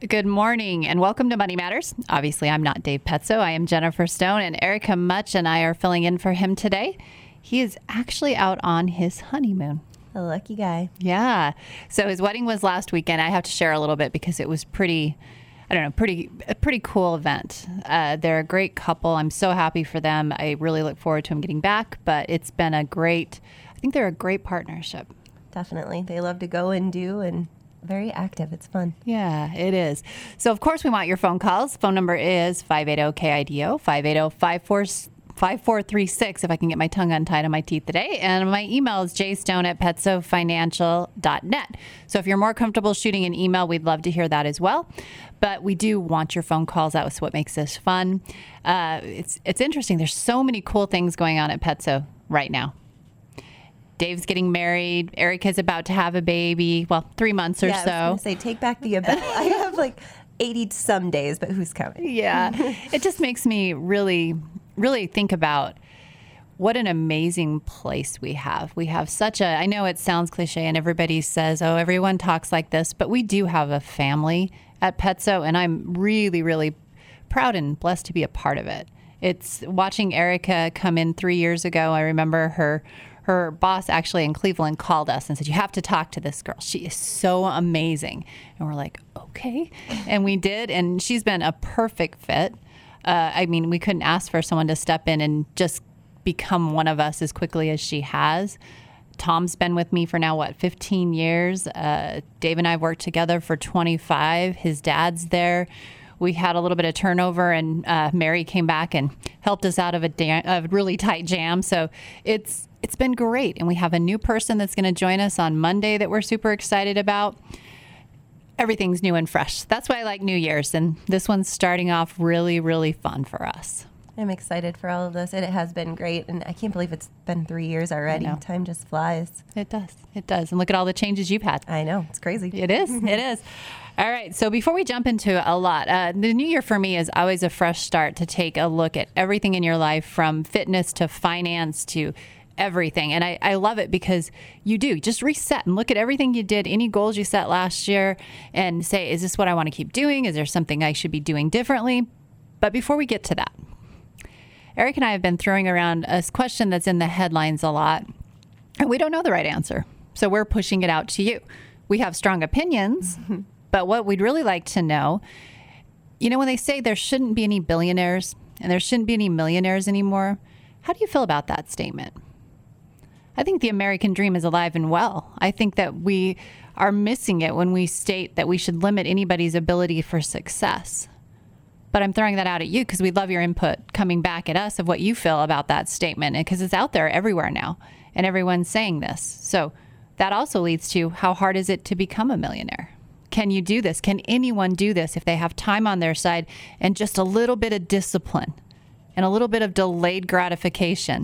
Good morning and welcome to Money Matters. Obviously, I'm not Dave Petzo. I am Jennifer Stone, and Erica Much and I are filling in for him today. He is actually out on his honeymoon. A lucky guy. Yeah. So his wedding was last weekend. I have to share a little bit because it was a pretty cool event. They're a great couple. I'm so happy for them. I really look forward to him getting back, but it's been I think they're a great partnership. Definitely. They love to go and do and very active. It's fun. Yeah, it is. So, of course, we want your phone calls. Phone number is 580-KIDO, 580-5436, if I can get my tongue untied on my teeth today. And my email is jstone@petsofinancial.net. So if you're more comfortable shooting an email, we'd love to hear that as well. But we do want your phone calls. That was what makes this fun. It's interesting. There's so many cool things going on at Petso right now. Dave's getting married. Erica's about to have a baby. Well, 3 months or so. I was going to say, take back the event. I have like 80 some days, but who's counting? Yeah. It just makes me really, really think about what an amazing place we have. We have I know it sounds cliche and everybody says, oh, everyone talks like this, but we do have a family at Petso, and I'm really, really proud and blessed to be a part of it. It's watching Erica come in 3 years ago. I remember her boss actually in Cleveland called us and said, you have to talk to this girl. She is so amazing. And we're like, okay. And we did. And she's been a perfect fit. We couldn't ask for someone to step in and just become one of us as quickly as she has. Tom's been with me for now, 15 years. Dave and I have worked together for 25. His dad's there. We had a little bit of turnover, and Mary came back and helped us out of a really tight jam. So it's been great. And we have a new person that's going to join us on Monday that we're super excited about. Everything's new and fresh. That's why I like New Year's. And this one's starting off really, really fun for us. I'm excited for all of this. It has been great. And I can't believe it's been 3 years already. Time just flies. It does. It does. And look at all the changes you've had. I know. It's crazy. It is. It is. All right. So before we jump into a lot, the new year for me is always a fresh start to take a look at everything in your life, from fitness to finance to everything. And I love it because you do just reset and look at everything you did, any goals you set last year, and say, is this what I want to keep doing? Is there something I should be doing differently? But before we get to that, Eric and I have been throwing around a question that's in the headlines a lot, and we don't know the right answer. So we're pushing it out to you. We have strong opinions, but what we'd really like to know, when they say there shouldn't be any billionaires and there shouldn't be any millionaires anymore, how do you feel about that statement? I think the American dream is alive and well. I think that we are missing it when we state that we should limit anybody's ability for success. But I'm throwing that out at you because we'd love your input coming back at us of what you feel about that statement, because it's out there everywhere now and everyone's saying this. So that also leads to, how hard is it to become a millionaire? Can you do this? Can anyone do this if they have time on their side and just a little bit of discipline and a little bit of delayed gratification?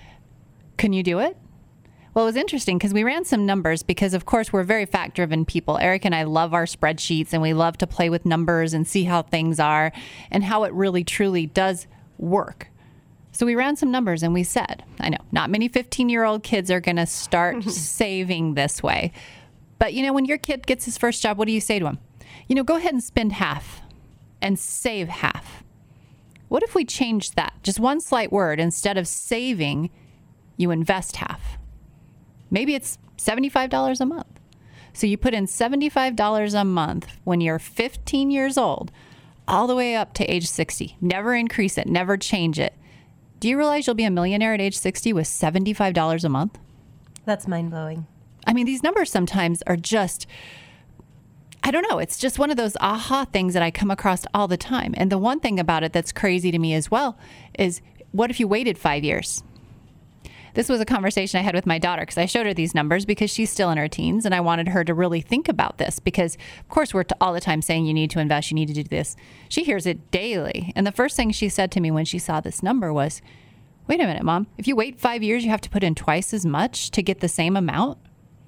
Can you do it? Well, it was interesting because we ran some numbers because, of course, we're very fact-driven people. Eric and I love our spreadsheets, and we love to play with numbers and see how things are and how it really, truly does work. So we ran some numbers and we said, I know, not many 15-year-old kids are going to start saving this way. But, when your kid gets his first job, what do you say to him? Go ahead and spend half and save half. What if we changed that? Just one slight word. Instead of saving, you invest half. Maybe it's $75 a month. So you put in $75 a month when you're 15 years old, all the way up to age 60. Never increase it, never change it. Do you realize you'll be a millionaire at age 60 with $75 a month? That's mind-blowing. These numbers sometimes are just, I don't know, it's just one of those aha things that I come across all the time. And the one thing about it that's crazy to me as well is, what if you waited 5 years? This was a conversation I had with my daughter because I showed her these numbers because she's still in her teens, and I wanted her to really think about this because, of course, we're all the time saying you need to invest, you need to do this. She hears it daily. And the first thing she said to me when she saw this number was, wait a minute, Mom, if you wait 5 years, you have to put in twice as much to get the same amount?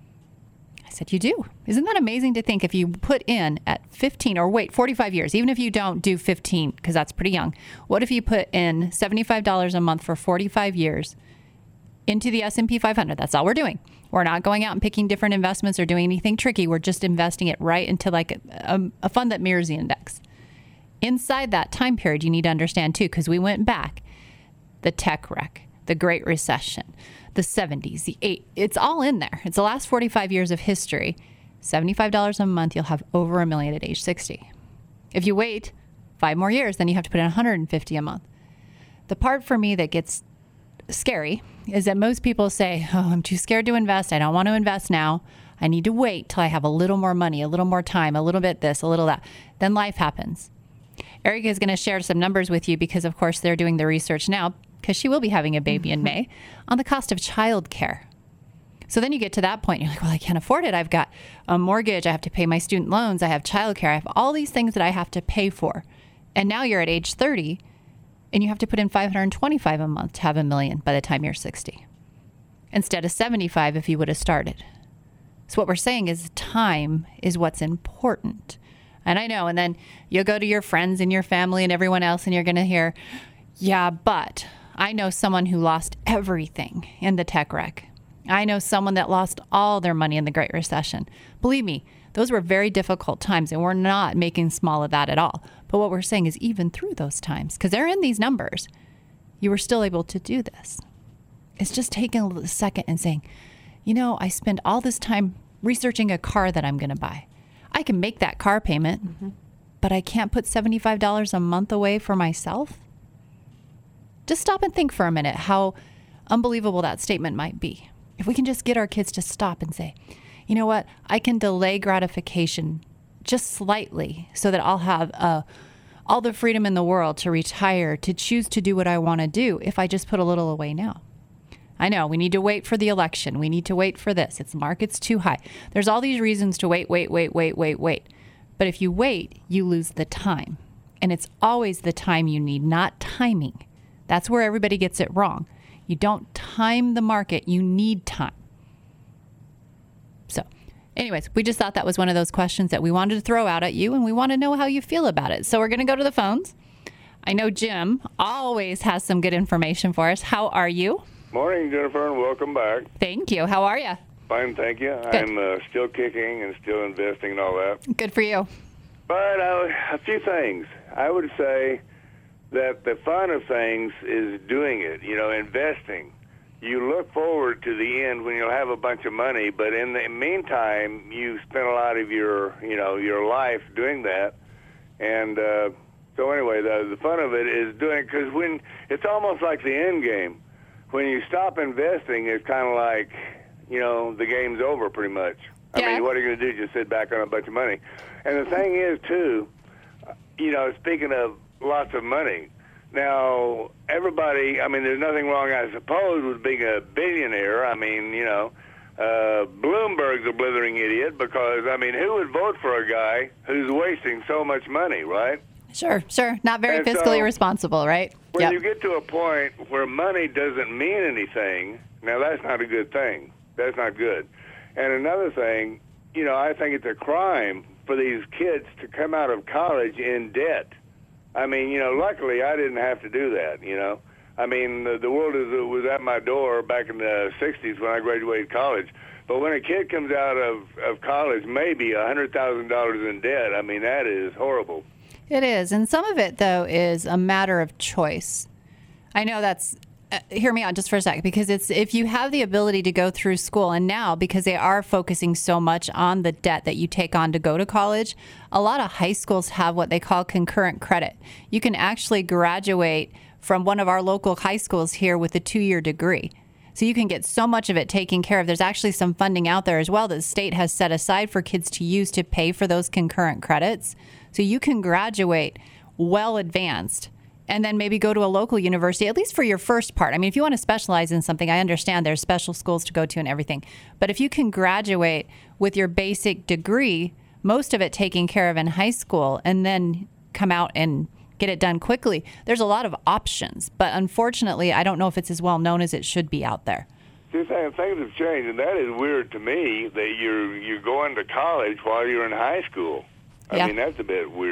I said, you do. Isn't that amazing to think if you put in at 15 or wait 45 years, even if you don't do 15, because that's pretty young, what if you put in $75 a month for 45 years? into the S&P 500. That's all we're doing. We're not going out and picking different investments or doing anything tricky. We're just investing it right into like a fund that mirrors the index. Inside that time period, you need to understand too, because we went back, the tech wreck, the Great Recession, the 70s, the 80s, it's all in there. It's the last 45 years of history. $75 a month, you'll have over $1 million at age 60. If you wait 5 more years, then you have to put in $150 a month. The part for me that gets scary is that most people say, oh, I'm too scared to invest. I don't want to invest now. I need to wait till I have a little more money, a little more time, a little bit this, a little that. Then life happens. Erica is going to share some numbers with you because, of course, they're doing the research now because she will be having a baby in May on the cost of childcare. So then you get to that point, you're like, well, I can't afford it. I've got a mortgage. I have to pay my student loans. I have childcare. I have all these things that I have to pay for. And now you're at age 30 and you have to put in $525 a month to have $1 million by the time you're 60 instead of 75 if you would have started. So what we're saying is time is what's important. And I know, and then you'll go to your friends and your family and everyone else and you're going to hear, yeah, but I know someone who lost everything in the tech wreck. I know someone that lost all their money in the Great Recession. Believe me, those were very difficult times, and we're not making small of that at all. But what we're saying is even through those times, because they're in these numbers, you were still able to do this. It's just taking a second and saying, you know, I spend all this time researching a car that I'm going to buy. I can make that car payment, but I can't put $75 a month away for myself. Just stop and think for a minute how unbelievable that statement might be. If we can just get our kids to stop and say, you know what, I can delay gratification just slightly so that I'll have all the freedom in the world to retire, to choose to do what I want to do if I just put a little away now. I know we need to wait for the election. We need to wait for this. It's the market's too high. There's all these reasons to wait. But if you wait, you lose the time. And it's always the time you need, not timing. That's where everybody gets it wrong. You don't time the market. You need time. So anyways, we just thought that was one of those questions that we wanted to throw out at you, and we want to know how you feel about it. So we're going to go to the phones. I know Jim always has some good information for us. How are you? Morning, Jennifer, and welcome back. Thank you. How are you? Fine, thank you. Good. I'm still kicking and still investing and all that. Good for you. But a few things. I would say that the fun of things is doing it, investing. You look forward to the end when you'll have a bunch of money, but in the meantime, you spend a lot of your life doing that. And so anyway, the fun of it is doing it because when it's almost like the end game. When you stop investing, it's kind of like, the game's over pretty much. Yeah. I mean, what are you going to do? Just sit back on a bunch of money. And the thing is, too, speaking of lots of money, now, everybody, there's nothing wrong, I suppose, with being a billionaire. Bloomberg's a blithering idiot because, who would vote for a guy who's wasting so much money, right? Sure. Not very fiscally responsible, right? When you get to a point where money doesn't mean anything, now that's not a good thing. That's not good. And another thing, I think it's a crime for these kids to come out of college in debt. Luckily I didn't have to do that, the world was at my door back in the 60s when I graduated college. But when a kid comes out of college, maybe $100,000 in debt, that is horrible. It is. And some of it, though, is a matter of choice. I know that's, hear me out just for a sec, because it's if you have the ability to go through school, and now because they are focusing so much on the debt that you take on to go to college, a lot of high schools have what they call concurrent credit. You can actually graduate from one of our local high schools here with a 2-year degree. So you can get so much of it taken care of. There's actually some funding out there as well that the state has set aside for kids to use to pay for those concurrent credits. So you can graduate well advanced and then maybe go to a local university, at least for your first part. If you want to specialize in something, I understand there's special schools to go to and everything. But if you can graduate with your basic degree, most of it taken care of in high school, and then come out and get it done quickly, there's a lot of options. But unfortunately, I don't know if it's as well known as it should be out there. Things have changed, and that is weird to me that you're going to college while you're in high school. Yeah. That's a bit weird.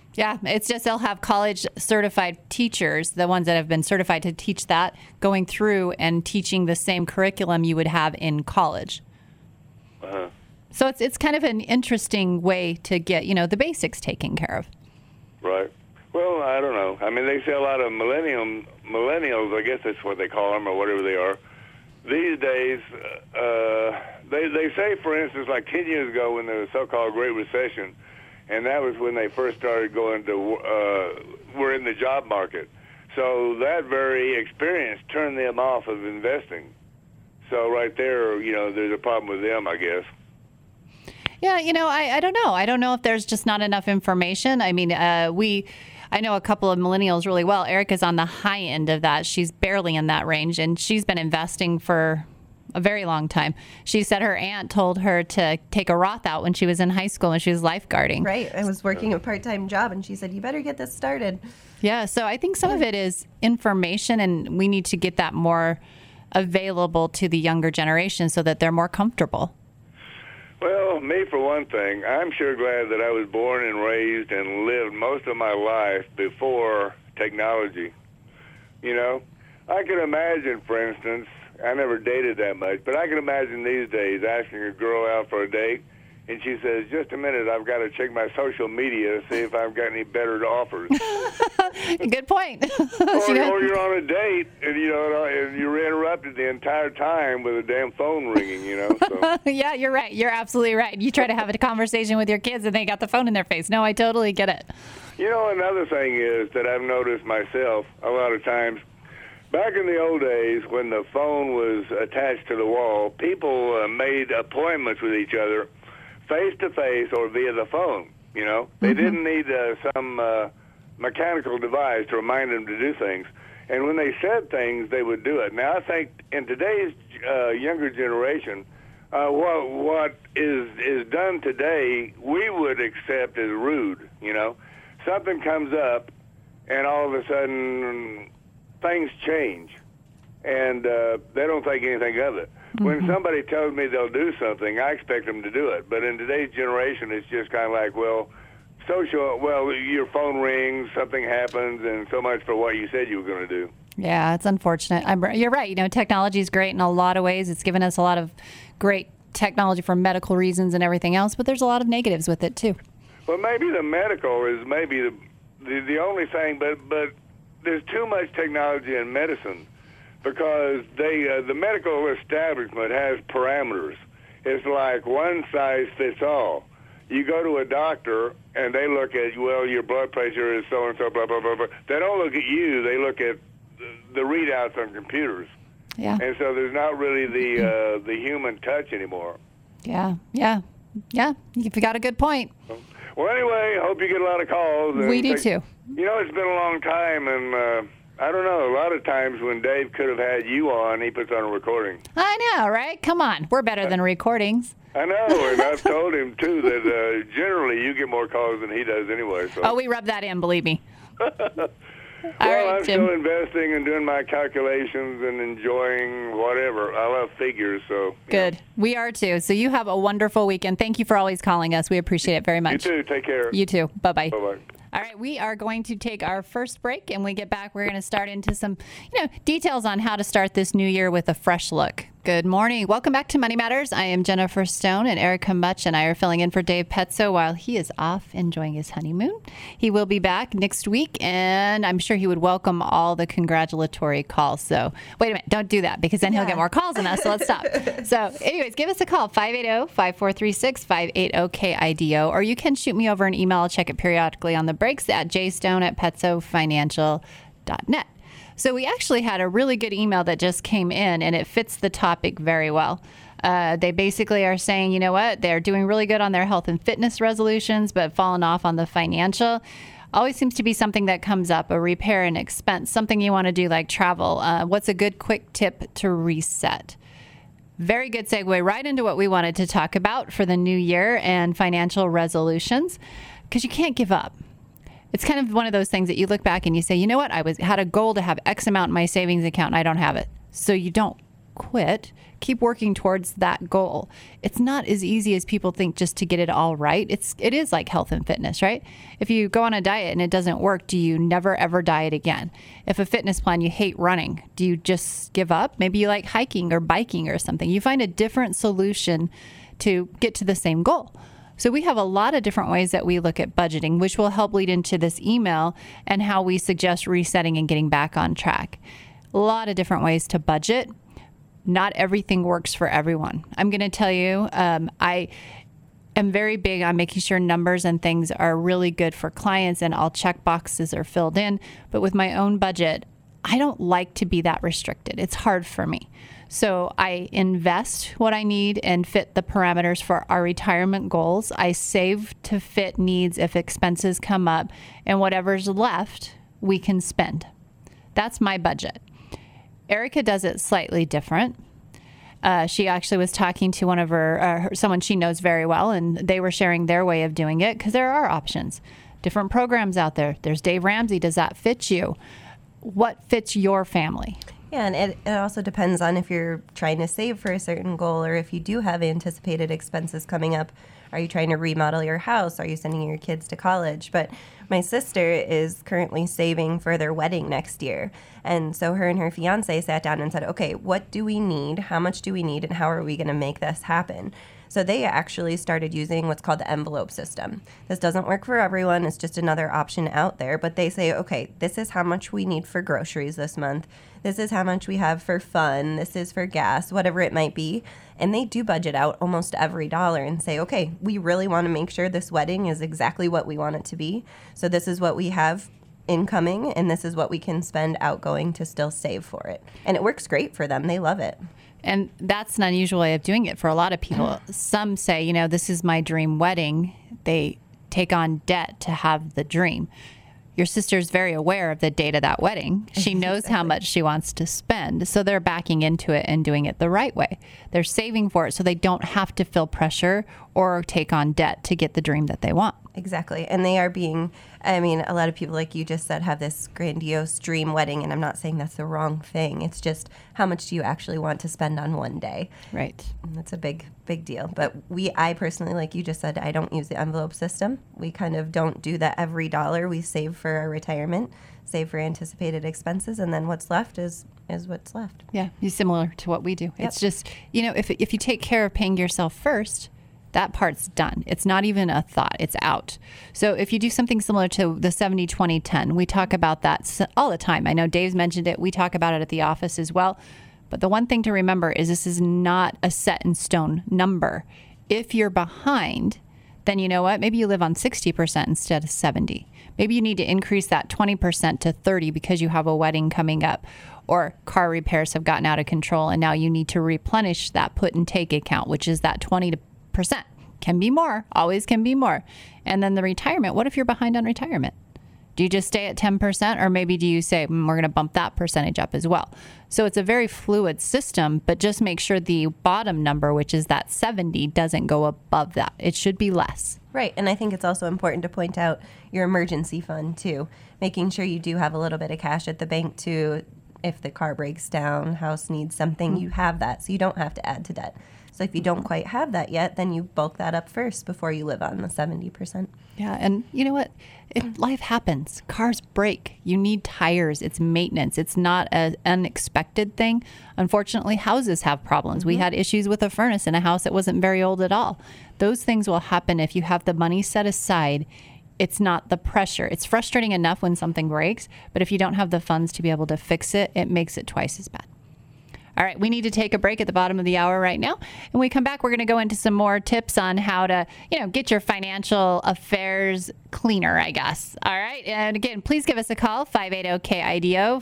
Yeah, it's just they'll have college certified teachers, the ones that have been certified to teach that, going through and teaching the same curriculum you would have in college. Uh-huh. So it's kind of an interesting way to get, the basics taken care of. Right. Well, I don't know. I mean, they say a lot of millennials, I guess that's what they call them or whatever they are. These days, they say, for instance, like 10 years ago when the so-called Great Recession, and that was when they first started going to, were in the job market. So that very experience turned them off of investing. So right there, there's a problem with them, I guess. Yeah, I don't know. I don't know if there's just not enough information. I mean, I know a couple of millennials really well. Erica's on the high end of that. She's barely in that range, and she's been investing for a very long time. She said her aunt told her to take a Roth out when she was in high school and she was lifeguarding. Right. I was working a part-time job, and she said, you better get this started. Yeah, so I think some of it is information, and we need to get that more available to the younger generation so that they're more comfortable. Well, me for one thing, I'm sure glad that I was born and raised and lived most of my life before technology. I can imagine, for instance, I never dated that much, but I can imagine these days asking a girl out for a date, and she says, just a minute, I've got to check my social media to see if I've got any better offers. Good point. or you're on a date, and you're interrupted the entire time with a damn phone ringing, So. Yeah, you're right. You're absolutely right. You try to have a conversation with your kids, and they got the phone in their face. No, I totally get it. Another thing is that I've noticed myself a lot of times, back in the old days when the phone was attached to the wall, people made appointments with each other face-to-face or via the phone, They didn't need some mechanical device to remind them to do things. And when they said things, they would do it. Now, I think in today's younger generation, what is done today, we would accept as rude, Something comes up, and all of a sudden, things change, and they don't think anything of it. Mm-hmm. When somebody tells me they'll do something, I expect them to do it. But in today's generation, it's just kind of like, your phone rings, something happens, and so much for what you said you were going to do. Yeah, it's unfortunate. You're right. Technology is great in a lot of ways. It's given us a lot of great technology for medical reasons and everything else, but there's a lot of negatives with it, too. Well, maybe the medical is maybe the only thing, but there's too much technology in medicine because the medical establishment has parameters. It's like one size fits all. You go to a doctor and they look at, your blood pressure is so-and-so, blah, blah, blah, blah. They don't look at you. They look at the readouts on computers. Yeah. And so there's not really the human touch anymore. Yeah. You've got a good point. Well, anyway, hope you get a lot of calls. We do too. It's been a long time, and I don't know, a lot of times when Dave could have had you on, he puts on a recording. I know, right? Come on. We're better than recordings. I know, and I've told him, too, that generally you get more calls than he does anyway. So. Oh, we rub that in, believe me. All right, I'm Jim. still investing and doing my calculations and enjoying whatever. I love figures, so. Good. We are, too. So you have a wonderful weekend. Thank you for always calling us. We appreciate it very much. You too. Take care. You too. Bye-bye. Bye-bye. All right, we are going to take our first break, and when we get back, we're going to start into some, details on how to start this new year with a fresh look. Good morning. Welcome back to Money Matters. I am Jennifer Stone, and Erica Mutch and I are filling in for Dave Petzo while he is off enjoying his honeymoon. He will be back next week, and I'm sure he would welcome all the congratulatory calls. So wait a minute. Don't do that, because then he'll get more calls than us, so let's stop. So anyways, give us a call, 580-5436, 580-KIDO, or you can shoot me over an email. I'll check it periodically on the breaks at jstone@petzofinancial.net. So we actually had a really good email that just came in, and it fits the topic very well. They basically are saying, you know what, they're doing really good on their health and fitness resolutions, but falling off on the financial. Always seems to be something that comes up, a repair and expense, something you want to do like travel. What's a good quick tip to reset? Very good segue right into what we wanted to talk about for the new year and financial resolutions, because you can't give up. It's kind of one of those things that you look back and you say, you know what, had a goal to have X amount in my savings account and I don't have it. So you don't quit. Keep working towards that goal. It's not as easy as people think just to get it all right. It is like health and fitness, right? If you go on a diet and it doesn't work, do you never ever diet again? If a fitness plan, you hate running, do you just give up? Maybe you like hiking or biking or something. You find a different solution to get to the same goal. So we have a lot of different ways that we look at budgeting, which will help lead into this email and how we suggest resetting and getting back on track. A lot of different ways to budget. Not everything works for everyone. I'm going to tell you, I am very big on making sure numbers and things are really good for clients and all check boxes are filled in. But with my own budget, I don't like to be that restricted. It's hard for me. So I invest what I need and fit the parameters for our retirement goals. I save to fit needs if expenses come up, and whatever's left, we can spend. That's my budget. Erica does it slightly different. She actually was talking to one of someone she knows very well, and they were sharing their way of doing it because there are options. Different programs out there. There's Dave Ramsey. Does that fit you? What fits your family? Yeah, and it also depends on if you're trying to save for a certain goal or if you do have anticipated expenses coming up. Are you trying to remodel your house? Are you sending your kids to college? But my sister is currently saving for their wedding next year. And so her and her fiance sat down and said, okay, what do we need? How much do we need? And how are we going to make this happen? So they actually started using what's called the envelope system. This doesn't work for everyone. It's just another option out there. But they say, okay, this is how much we need for groceries this month. This is how much we have for fun. This is for gas, whatever it might be. And they do budget out almost every dollar and say, okay, we really want to make sure this wedding is exactly what we want it to be. So this is what we have incoming, and this is what we can spend outgoing to still save for it. And it works great for them. They love it. And that's an unusual way of doing it for a lot of people. Some say, this is my dream wedding. They take on debt to have the dream. Your sister's very aware of the date of that wedding. She knows how much she wants to spend. So they're backing into it and doing it the right way. They're saving for it so they don't have to feel pressure or take on debt to get the dream that they want. Exactly. And they are being, a lot of people, like you just said, have this grandiose dream wedding. And I'm not saying that's the wrong thing. It's just how much do you actually want to spend on one day? Right. And that's a big deal. But I personally, like you just said, I don't use the envelope system. We kind of don't do that every dollar we save for our retirement, save for anticipated expenses. And then what's left is what's left. Yeah. It's similar to what we do. Yep. It's just, if you take care of paying yourself first, that part's done. It's not even a thought. It's out. So if you do something similar to the 70-20-10, we talk about that all the time. I know Dave's mentioned it. We talk about it at the office as well. But the one thing to remember is this is not a set in stone number. If you're behind, then you know what? Maybe you live on 60% instead of 70. Maybe you need to increase that 20% to 30 because you have a wedding coming up, or car repairs have gotten out of control and now you need to replenish that put and take account, which is that 20%. Can be more, always can be more. And then the retirement, what if you're behind on retirement? Do you just stay at 10%, or maybe do you say, we're going to bump that percentage up as well? So it's a very fluid system, but just make sure the bottom number, which is that 70, doesn't go above that. It should be less. Right. And I think it's also important to point out your emergency fund too, making sure you do have a little bit of cash at the bank too. If the car breaks down, house needs something, you have that, so you don't have to add to debt. So if you don't quite have that yet, then you bulk that up first before you live on the 70%. Yeah, and you know what? Life happens. Cars break. You need tires. It's maintenance. It's not an unexpected thing. Unfortunately, houses have problems. We had issues with a furnace in a house that wasn't very old at all. Those things will happen if you have the money set aside. It's not the pressure. It's frustrating enough when something breaks, but if you don't have the funds to be able to fix it, it makes it twice as bad. All right, we need to take a break at the bottom of the hour right now. And when we come back, we're going to go into some more tips on how to, get your financial affairs cleaner, I guess. All right. And again, please give us a call, 580-KIDO,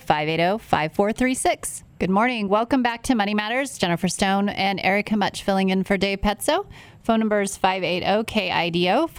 580-5436. Good morning. Welcome back to Money Matters. Jennifer Stone and Erica Much filling in for Dave Petzo. Phone number is 580-KIDO,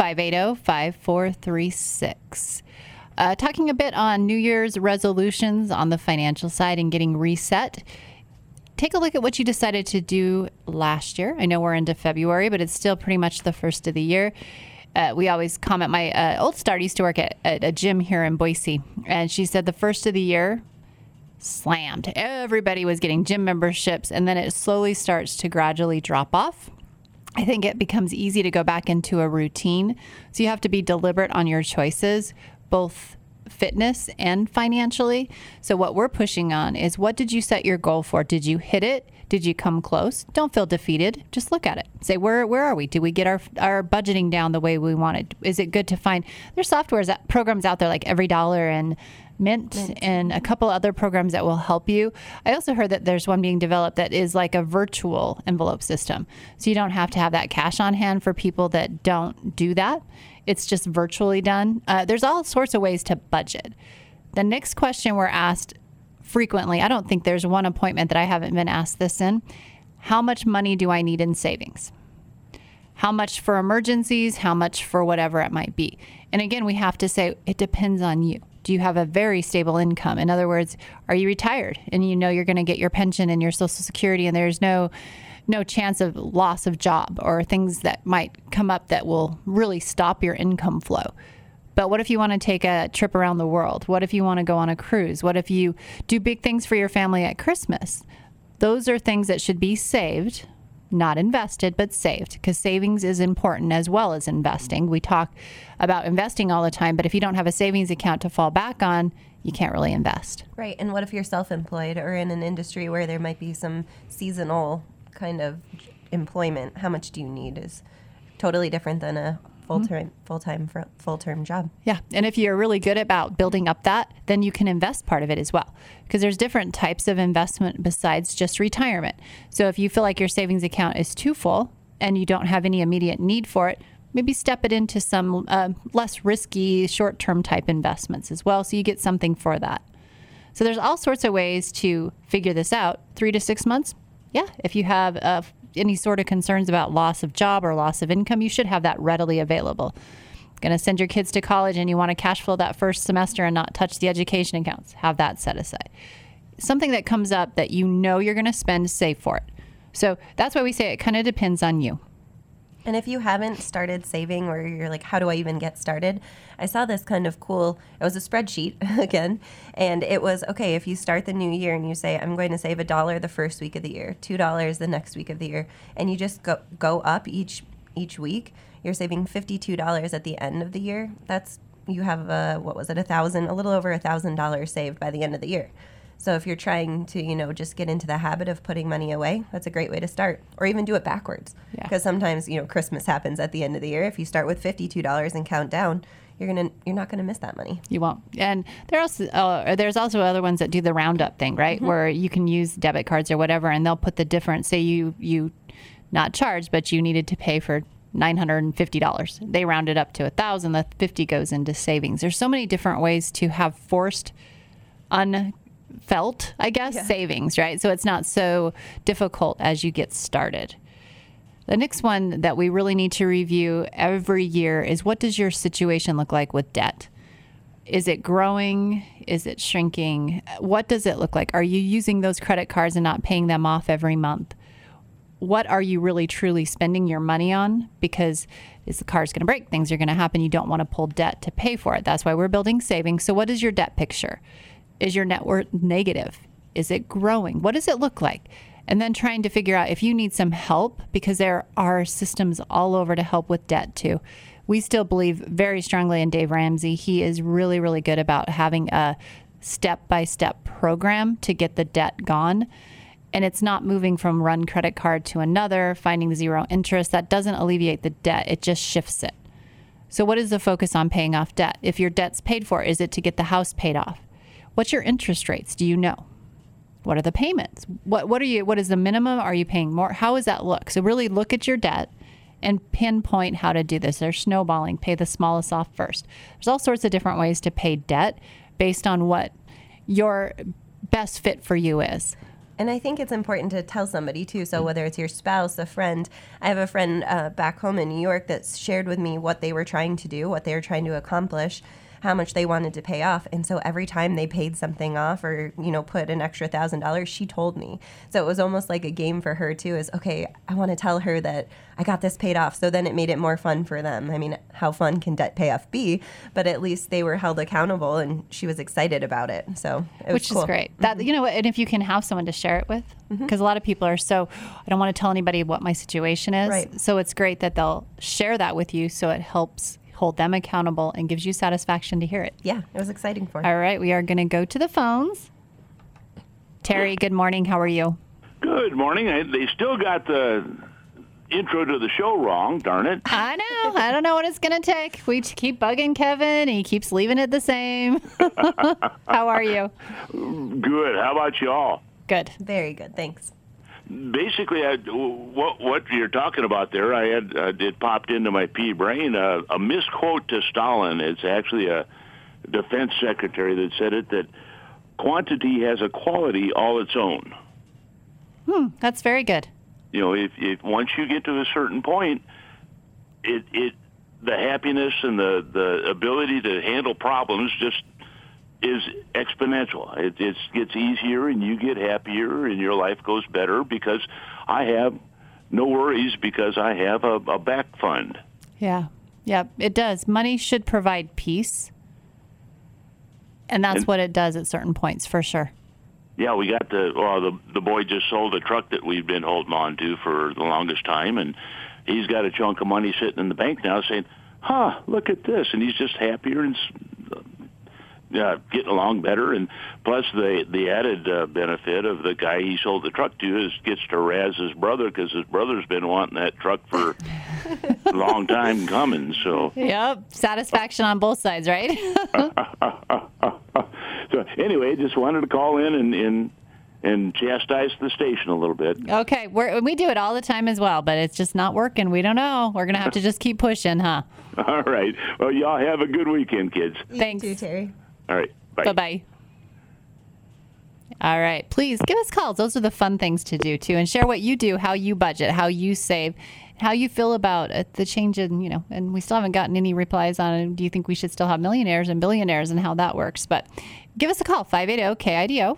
580-5436. Talking a bit on New Year's resolutions on the financial side and getting reset. Take a look at what you decided to do last year. I know we're into February, but it's still pretty much the first of the year. We always comment, my old star used to work at a gym here in Boise, and she said the first of the year, slammed. Everybody was getting gym memberships, and then it slowly starts to gradually drop off. I think it becomes easy to go back into a routine. So you have to be deliberate on your choices, both fitness and financially. So what we're pushing on is, what did you set your goal for? Did you hit it? Did you come close? Don't feel defeated. Just look at it. Say, where are we? Did we get our budgeting down the way we wanted? Is it good to find? There's programs out there like EveryDollar and Mint and a couple other programs that will help you. I also heard that there's one being developed that is like a virtual envelope system. So you don't have to have that cash on hand for people that don't do that. It's just virtually done. There's all sorts of ways to budget. The next question we're asked frequently, I don't think there's one appointment that I haven't been asked this in: how much money do I need in savings? How much for emergencies? How much for whatever it might be? And again, we have to say, it depends on you. Do you have a very stable income? In other words, are you retired and you know you're going to get your pension and your Social Security, and there's no chance of loss of job or things that might come up that will really stop your income flow? But what if you want to take a trip around the world? What if you want to go on a cruise? What if you do big things for your family at Christmas? Those are things that should be saved, not invested, but saved, because savings is important as well as investing. We talk about investing all the time, but if you don't have a savings account to fall back on, you can't really invest. Right. And what if you're self-employed or in an industry where there might be some seasonal kind of employment? How much do you need is totally different than a full-term job. Yeah. And if you're really good about building up that, then you can invest part of it as well, because there's different types of investment besides just retirement. So if you feel like your savings account is too full and you don't have any immediate need for it, maybe step it into some less risky short-term type investments as well, so you get something for that. So there's all sorts of ways to figure this out. 3 to 6 months. Yeah. If you have any sort of concerns about loss of job or loss of income, you should have that readily available. Going to send your kids to college and you want to cash flow that first semester and not touch the education accounts, have that set aside. Something that comes up that you know you're going to spend, save for it. So that's why we say it kind of depends on you. And if you haven't started saving, or you're like, how do I even get started? I saw this kind of cool, it was a spreadsheet again, and it was, okay, if you start the new year and you say, I'm going to save $1 the first week of the year, $2 the next week of the year, and you just go up each week, you're saving $52 at the end of the year. That's, you have, a little over $1,000 saved by the end of the year. So if you're trying to, just get into the habit of putting money away, that's a great way to start. Or even do it backwards. Because sometimes, Christmas happens at the end of the year. If you start with $52 and count down, you're not going to miss that money. You won't. And there's also other ones that do the roundup thing, right? Mm-hmm. Where you can use debit cards or whatever, and they'll put the difference. Say you not charged, but you needed to pay for $950. They round it up to $1,000. The $50 goes into savings. There's so many different ways to have forced unfelt, I guess, savings, right? So it's not so difficult as you get started. The next one that we really need to review every year is, what does your situation look like with debt? Is it growing? Is it shrinking? What does it look like? Are you using those credit cards and not paying them off every month? What are you really truly spending your money on? Because is the car's going to break? Things are going to happen. You don't want to pull debt to pay for it. That's why we're building savings. So what is your debt picture? Is your net worth negative? Is it growing? What does it look like? And then trying to figure out if you need some help, because there are systems all over to help with debt too. We still believe very strongly in Dave Ramsey. He is really, really good about having a step-by-step program to get the debt gone. And it's not moving from one credit card to another, finding zero interest. That doesn't alleviate the debt. It just shifts it. So what is the focus on paying off debt? If your debt's paid for, is it to get the house paid off? What's your interest rates? Do you know? What are the payments? What is the minimum? Are you paying more? How does that look? So really look at your debt and pinpoint how to do this. There's snowballing. Pay the smallest off first. There's all sorts of different ways to pay debt based on what your best fit for you is. And I think it's important to tell somebody, too. So whether it's your spouse, a friend. I have a friend back home in New York that's shared with me what they were trying to do, what they were trying to accomplish. how much they wanted to pay off. And so every time they paid something off or, put an extra $1,000, she told me. So it was almost like a game for her too, is, okay, I want to tell her that I got this paid off. So then it made it more fun for them. I mean, how fun can debt payoff be? But at least they were held accountable and she was excited about it. So it was Which cool. is great. That, and if you can have someone to share it with, because a lot of people are so, I don't want to tell anybody what my situation is. Right. So it's great that they'll share that with you, so it helps hold them accountable and gives you satisfaction to hear it. Yeah, it was exciting for her. All right, we are going to go to the phones. Terry, good morning. How are you? Good morning. They still got the intro to the show wrong, darn it. I know. I don't know what it's going to take. We keep bugging Kevin. He keeps leaving it the same. How are you? Good. How about y'all? Good. Very good. Thanks. Basically, what you're talking about there, I had it popped into my pea brain, a misquote to Stalin. It's actually a defense secretary that said it, that quantity has a quality all its own. That's very good. If once you get to a certain point, the happiness and the ability to handle problems just is exponential. It gets easier, and you get happier, and your life goes better because I have no worries because I have a back fund. Yeah, it does. Money should provide peace, and that's what it does at certain points, for sure. Yeah, we got the boy just sold a truck that we've been holding on to for the longest time, and he's got a chunk of money sitting in the bank now saying, look at this, and he's just happier and getting along better. And plus the added benefit of the guy he sold the truck to is gets to razz his brother, because his brother's been wanting that truck for a long time coming. So Yep, satisfaction on both sides, right? So anyway, just wanted to call in and chastise the station a little bit. Okay, we do it all the time as well, but it's just not working. We don't know. We're going to have to just keep pushing, huh? All right. Well, y'all have a good weekend, kids. Thanks. You too, Terry. All right. Bye. Bye-bye. All right. Please give us calls. Those are the fun things to do, too. And share what you do, how you budget, how you save, how you feel about the change in, and we still haven't gotten any replies on it. Do you think we should still have millionaires and billionaires and how that works? But give us a call, 580-KIDO,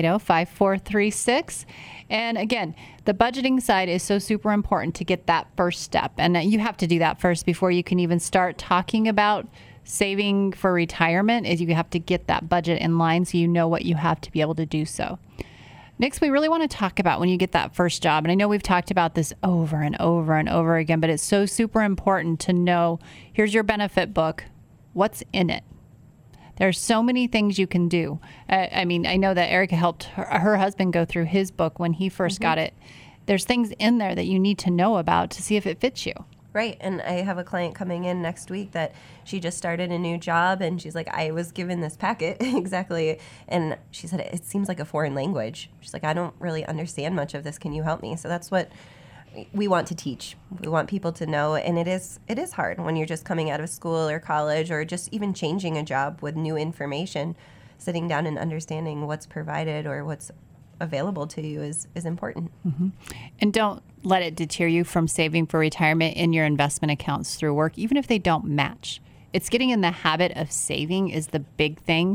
580-5436. And again, the budgeting side is so super important to get that first step. And you have to do that first before you can even start talking about saving for retirement. Is you have to get that budget in line so you know what you have to be able to do so. Next, we really want to talk about when you get that first job. And I know we've talked about this over and over and over again, but it's so super important to know, here's your benefit book. What's in it? There's so many things you can do. I know that Erica helped her husband go through his book when he first got it. There's things in there that you need to know about to see if it fits you. Right. And I have a client coming in next week that she just started a new job, and she's like, I was given this packet. Exactly. And she said, it seems like a foreign language. She's like, I don't really understand much of this. Can you help me? So that's what we want to teach. We want people to know. And it is hard when you're just coming out of school or college, or just even changing a job with new information. Sitting down and understanding what's provided or what's available to you is important. Mm-hmm. And don't let it deter you from saving for retirement in your investment accounts through work, even if they don't match. It's getting in the habit of saving is the big thing.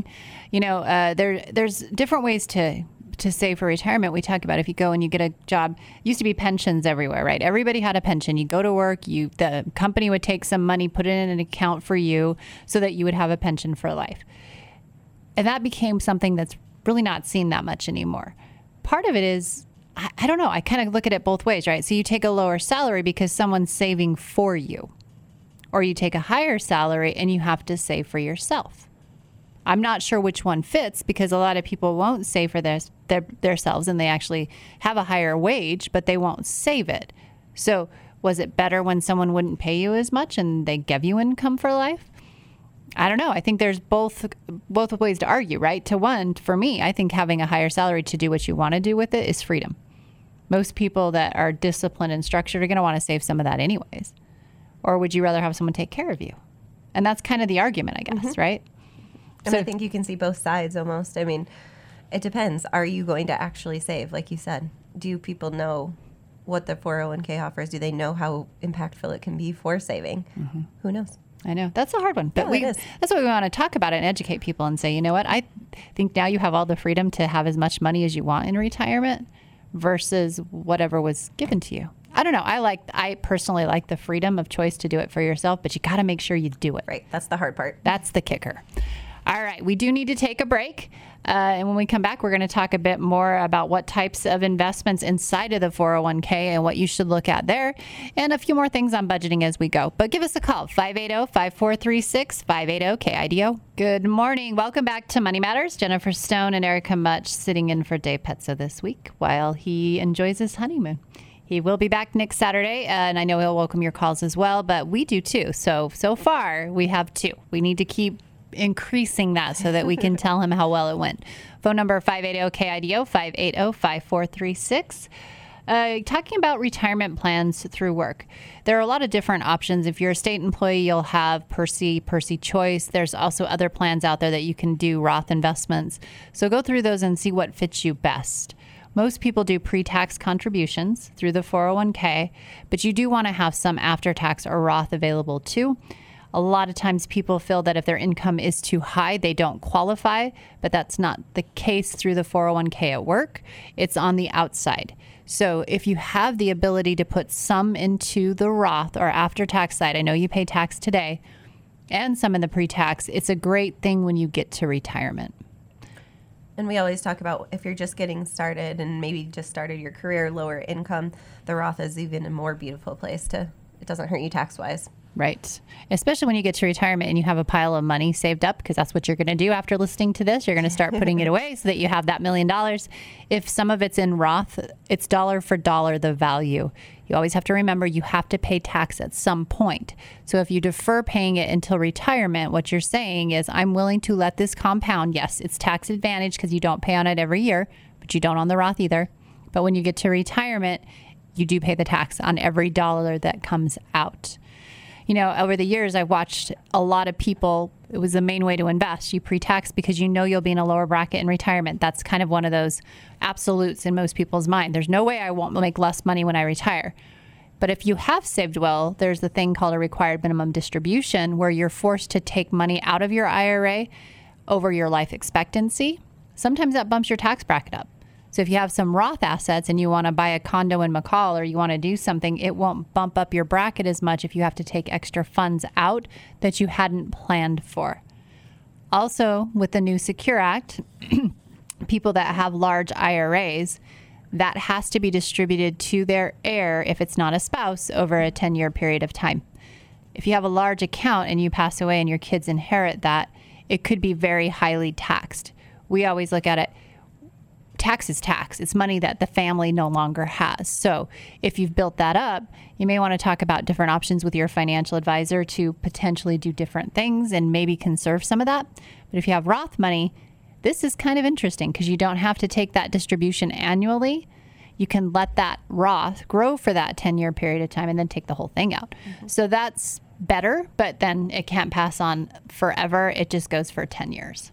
There's different ways to save for retirement. We talk about if you go and you get a job, used to be pensions everywhere, right? Everybody had a pension. You go to work, the company would take some money, put it in an account for you so that you would have a pension for life. And that became something that's really not seen that much anymore. Part of it is, I don't know, I kind of look at it both ways, right? So you take a lower salary because someone's saving for you, or you take a higher salary and you have to save for yourself. I'm not sure which one fits, because a lot of people won't save for themselves, and they actually have a higher wage, but they won't save it. So was it better when someone wouldn't pay you as much and they give you income for life? I don't know. I think there's both ways to argue, right? For me, I think having a higher salary to do what you want to do with it is freedom. Most people that are disciplined and structured are going to want to save some of that anyways. Or would you rather have someone take care of you? And that's kind of the argument, I guess, right? And I think you can see both sides almost. I mean, it depends. Are you going to actually save, like you said? Do people know what the 401k offers? Do they know how impactful it can be for saving? Who knows? I know. That's a hard one. But Yeah, it is. that's what we want to talk about it and educate people and say, you know what? I think now you have all the freedom to have as much money as you want in retirement versus whatever was given to you. I don't know. I personally like the freedom of choice to do it for yourself, but you got to make sure you do it. Right. That's the hard part. That's the kicker. All right. We do need to take a break. And when we come back, we're going to talk a bit more about what types of investments inside of the 401k and what you should look at there, and a few more things on budgeting as we go. But give us a call, 580-5436, 580-KIDO. Good morning. Welcome back to Money Matters. Jennifer Stone and Erica Much sitting in for Dave Petzo this week while he enjoys his honeymoon. He will be back next Saturday, and I know he'll welcome your calls as well, but we do too. So far, we have 2. We need to keep increasing that so that we can tell him how well it went. Phone number 580-KIDO, 580-5436. Talking about retirement plans through work. There are a lot of different options. If you're a state employee, you'll have Percy Choice. There's also other plans out there that you can do, Roth investments. So go through those and see what fits you best. Most people do pre-tax contributions through the 401k, but you do want to have some after-tax or Roth available too. A lot of times people feel that if their income is too high, they don't qualify, but that's not the case through the 401k at work. It's on the outside. So if you have the ability to put some into the Roth or after-tax side, I know you pay tax today, and some in the pre-tax, it's a great thing when you get to retirement. And we always talk about if you're just getting started and maybe just started your career, lower income, the Roth is even a more beautiful place to, it doesn't hurt you tax-wise. Right. Especially when you get to retirement and you have a pile of money saved up, because that's what you're going to do after listening to this. You're going to start putting it away so that you have that $1 million. If some of it's in Roth, it's dollar for dollar the value. You always have to remember you have to pay tax at some point. So if you defer paying it until retirement, what you're saying is, I'm willing to let this compound. Yes, it's tax advantage because you don't pay on it every year, but you don't on the Roth either. But when you get to retirement, you do pay the tax on every dollar that comes out. You know, over the years, I've watched a lot of people, it was the main way to invest. You pre-tax because you know you'll be in a lower bracket in retirement. That's kind of one of those absolutes in most people's mind. There's no way I won't make less money when I retire. But if you have saved well, there's the thing called a required minimum distribution where you're forced to take money out of your IRA over your life expectancy. Sometimes that bumps your tax bracket up. So if you have some Roth assets and you want to buy a condo in McCall or you want to do something, it won't bump up your bracket as much if you have to take extra funds out that you hadn't planned for. Also, with the new Secure Act, people that have large IRAs, that has to be distributed to their heir if it's not a spouse over a 10-year period of time. If you have a large account and you pass away and your kids inherit that, it could be very highly taxed. We always look at it, tax is tax. It's money that the family no longer has. So if you've built that up, you may want to talk about different options with your financial advisor to potentially do different things and maybe conserve some of that. But if you have Roth money, this is kind of interesting because you don't have to take that distribution annually. You can let that Roth grow for that 10-year period of time and then take the whole thing out. Mm-hmm. So that's better, but then it can't pass on forever. It just goes for 10 years.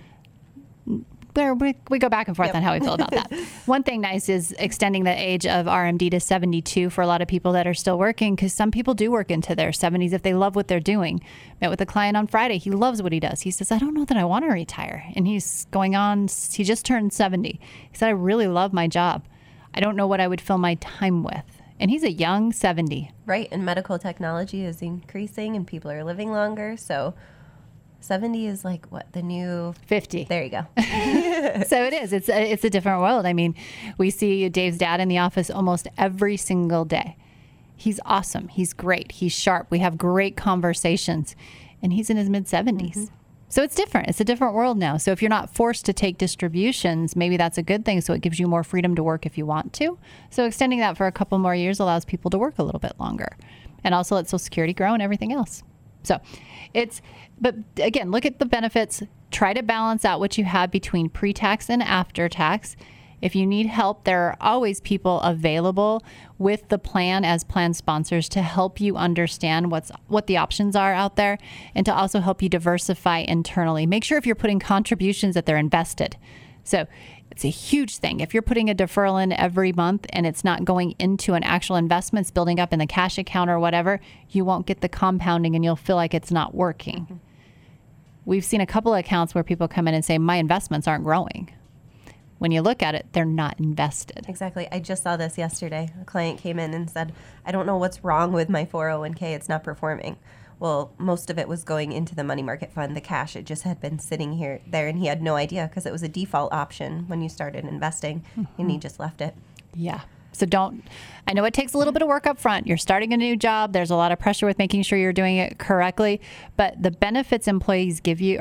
We go back and forth on how we feel about that. One thing nice is extending the age of RMD to 72 for a lot of people that are still working, because some people do work into their 70s if they love what they're doing. Met with a client on Friday. He loves what he does. He says, I don't know that I want to retire. And he's going on, he just turned 70. He said, I really love my job. I don't know what I would fill my time with. And he's a young 70. Right. And medical technology is increasing and people are living longer. So 70 is like what, the new 50. There you go. So it is. It's a different world. I mean, we see Dave's dad in the office almost every single day. He's awesome. He's great. He's sharp. We have great conversations. And he's in his mid-70s. Mm-hmm. So it's different. It's a different world now. So if you're not forced to take distributions, maybe that's a good thing. So it gives you more freedom to work if you want to. So extending that for a couple more years allows people to work a little bit longer. And also lets Social Security grow and everything else. So but again, look at the benefits. Try to balance out what you have between pre-tax and after-tax. If you need help, there are always people available with the plan as plan sponsors to help you understand what the options are out there and to also help you diversify internally. Make sure if you're putting contributions that they're invested. So it's a huge thing. If you're putting a deferral in every month and it's not going into an actual investment, it's building up in the cash account or whatever, you won't get the compounding and you'll feel like it's not working. Mm-hmm. We've seen a couple of accounts where people come in and say, my investments aren't growing. When you look at it, they're not invested. Exactly. I just saw this yesterday. A client came in and said, I don't know what's wrong with my 401k. It's not performing. Well, most of it was going into the money market fund, the cash. It just had been sitting there, and he had no idea because it was a default option when you started investing, and he just left it. Yeah. So I know it takes a little bit of work up front. You're starting a new job. There's a lot of pressure with making sure you're doing it correctly. But the benefits employers give you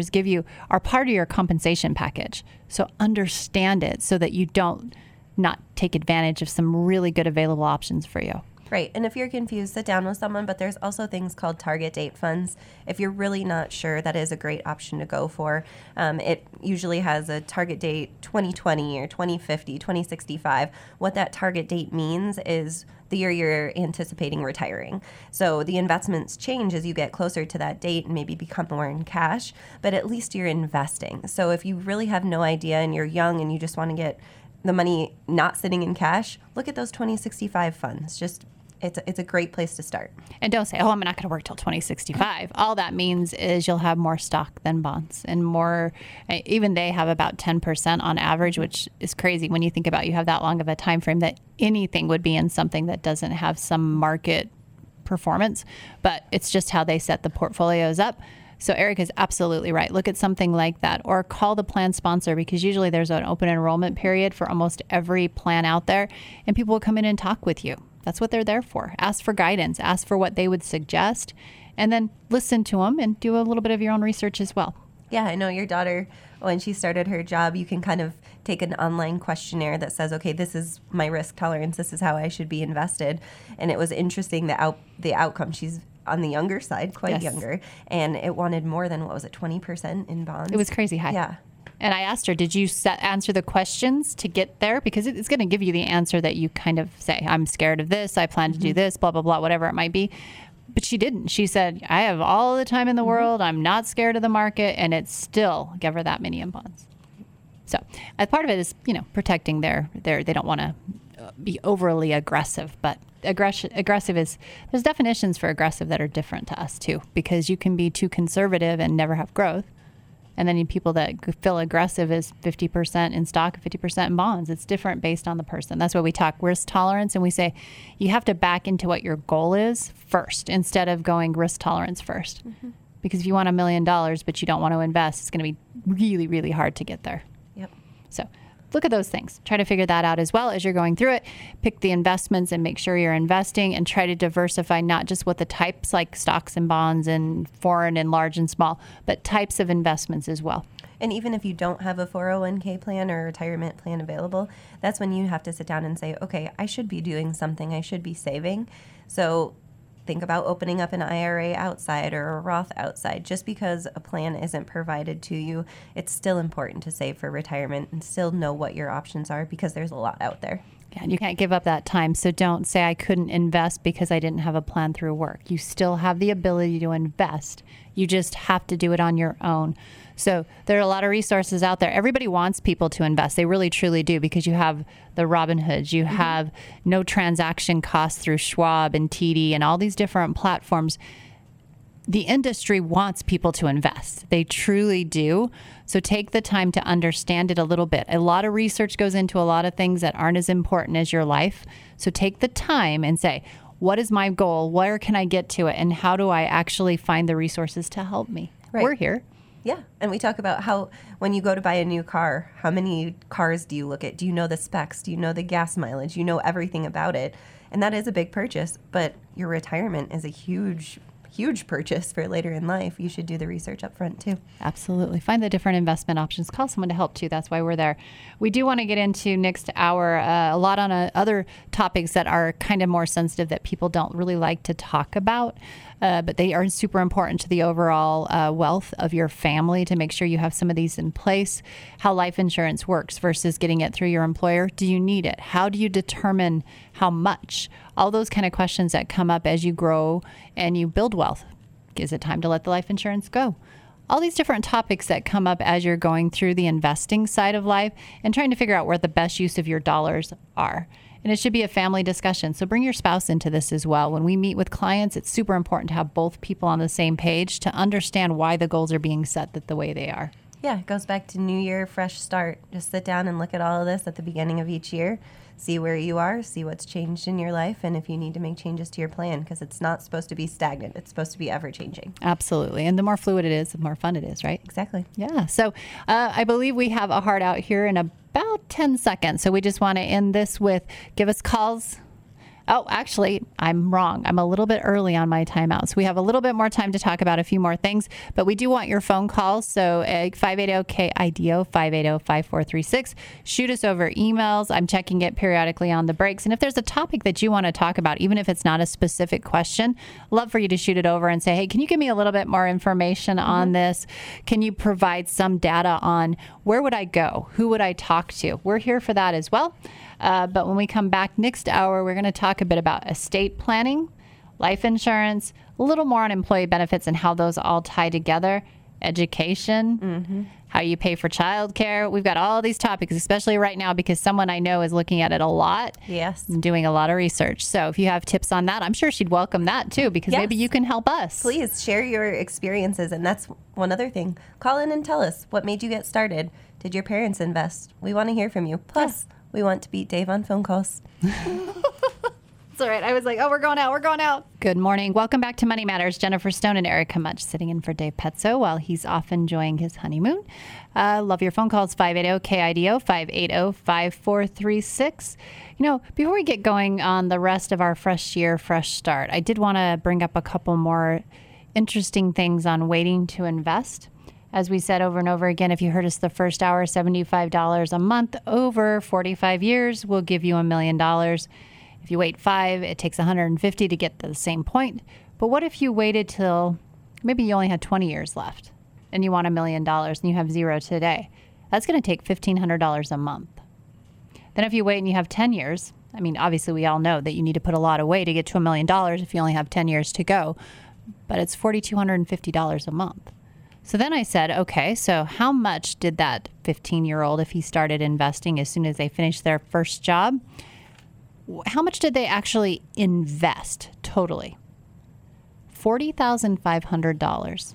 are part of your compensation package. So understand it so that you don't not take advantage of some really good available options for you. Right. And if you're confused, sit down with someone. But there's also things called target date funds. If you're really not sure, that is a great option to go for. It usually has a target date 2020 or 2050, 2065. What that target date means is the year you're anticipating retiring. So the investments change as you get closer to that date and maybe become more in cash, but at least you're investing. So if you really have no idea and you're young and you just want to get the money not sitting in cash, look at those 2065 funds. It's a great place to start. And don't say, I'm not going to work till 2065. All that means is you'll have more stock than bonds and more. Even they have about 10% on average, which is crazy when you think about you have that long of a time frame that anything would be in something that doesn't have some market performance. But it's just how they set the portfolios up. So Eric is absolutely right. Look at something like that, or call the plan sponsor, because usually there's an open enrollment period for almost every plan out there, and people will come in and talk with you. That's what they're there for. Ask for guidance, ask for what they would suggest, and then listen to them and do a little bit of your own research as well. Yeah, I know your daughter, when she started her job, you can kind of take an online questionnaire that says, okay, this is my risk tolerance, this is how I should be invested. And it was interesting, the outcome. She's on the younger side, quite younger, and it wanted more than, 20% in bonds? It was crazy high. Yeah. And I asked her, did you answer the questions to get there? Because it's going to give you the answer that you kind of say, I'm scared of this, I plan to do this, blah, blah, blah, whatever it might be. But she didn't. She said, I have all the time in the world, I'm not scared of the market, and it still gave her that many in bonds. So as part of it is, protecting they don't want to be overly aggressive, but aggressive is, there's definitions for aggressive that are different to us too, because you can be too conservative and never have growth. And then people that feel aggressive is 50% in stock, 50% in bonds. It's different based on the person. That's why we talk risk tolerance, and we say you have to back into what your goal is first instead of going risk tolerance first. Mm-hmm. Because if you want $1 million but you don't want to invest, it's going to be really, really hard to get there. Yep. So look at those things. Try to figure that out as well as you're going through it. Pick the investments and make sure you're investing, and try to diversify not just what the types like stocks and bonds and foreign and large and small, but types of investments as well. And even if you don't have a 401k plan or retirement plan available, that's when you have to sit down and say, okay, I should be doing something. I should be saving. So think about opening up an IRA outside or a Roth outside. Just because a plan isn't provided to you, it's still important to save for retirement and still know what your options are, because there's a lot out there. Yeah, and you can't give up that time. So don't say I couldn't invest because I didn't have a plan through work. You still have the ability to invest. You just have to do it on your own. So there are a lot of resources out there. Everybody wants people to invest. They really, truly do, because you have the Robinhoods, you have no transaction costs through Schwab and TD and all these different platforms. The industry wants people to invest. They truly do. So take the time to understand it a little bit. A lot of research goes into a lot of things that aren't as important as your life. So take the time and say, what is my goal? Where can I get to it? And how do I actually find the resources to help me? Right. We're here. Yeah, and we talk about how when you go to buy a new car, how many cars do you look at? Do you know the specs? Do you know the gas mileage? You know everything about it. And that is a big purchase, but your retirement is a huge purchase for later in life. You should do the research up front too. Absolutely. Find the different investment options. Call someone to help too. That's why we're there. We do want to get into next hour a lot on other topics that are kind of more sensitive that people don't really like to talk about. But they are super important to the overall wealth of your family, to make sure you have some of these in place. How life insurance works versus getting it through your employer. Do you need it? How do you determine how much? All those kind of questions that come up as you grow and you build wealth. Is it time to let the life insurance go? all these different topics that come up as you're going through the investing side of life and trying to figure out where the best use of your dollars are. And it should be a family discussion. So bring your spouse into this as well. When we meet with clients, it's super important to have both people on the same page to understand why the goals are being set the way they are. Yeah, it goes back to New Year, fresh start. Just sit down and look at all of this at the beginning of each year. See where you are, see what's changed in your life, and if you need to make changes to your plan, because it's not supposed to be stagnant. It's supposed to be ever-changing. Absolutely. And the more fluid it is, the more fun it is, right? Exactly. Yeah. So I believe we have a heart out here in about 10 seconds. So we just want to end this with give us calls. Oh, actually, I'm wrong. I'm a little bit early on my timeout. So we have a little bit more time to talk about a few more things, but we do want your phone calls. So 580-KIDEO, 580-5436. Shoot us over emails. I'm checking it periodically on the breaks. And if there's a topic that you want to talk about, even if it's not a specific question, love for you to shoot it over and say, hey, can you give me a little bit more information on this? Can you provide some data on where would I go? Who would I talk to? We're here for that as well. But when we come back next hour, we're going to talk a bit about estate planning, life insurance, a little more on employee benefits and how those all tie together, education, how you pay for childcare. We've got all these topics, especially right now because someone I know is looking at it a lot. Yes. And doing a lot of research. So if you have tips on that, I'm sure she'd welcome that too because maybe you can help us. Please share your experiences. And that's one other thing. Call in and tell us what made you get started. Did your parents invest? We want to hear from you. Plus, we want to beat Dave on phone calls. It's all right. I was like, oh, we're going out. Good morning. Welcome back to Money Matters. Jennifer Stone and Erica Much sitting in for Dave Petzo while he's off enjoying his honeymoon. Love your phone calls, 580-KIDEO, 580-5436. You know, before we get going on the rest of our fresh year, fresh start, I did want to bring up a couple more interesting things on waiting to invest. As we said over and over again, if you heard us the first hour, $75 a month over 45 years will give you $1 million. If you wait 5, it takes 150 to get to the same point. But what if you waited till maybe you only had 20 years left and you want $1 million and you have 0 today? That's going to take $1,500 a month. Then if you wait and you have 10 years, I mean, obviously we all know that you need to put a lot away to get to $1 million if you only have 10 years to go, but it's $4,250 a month. So then I said, okay, so how much did that 15-year-old, if he started investing as soon as they finished their first job, how much did they actually invest totally? $40,500.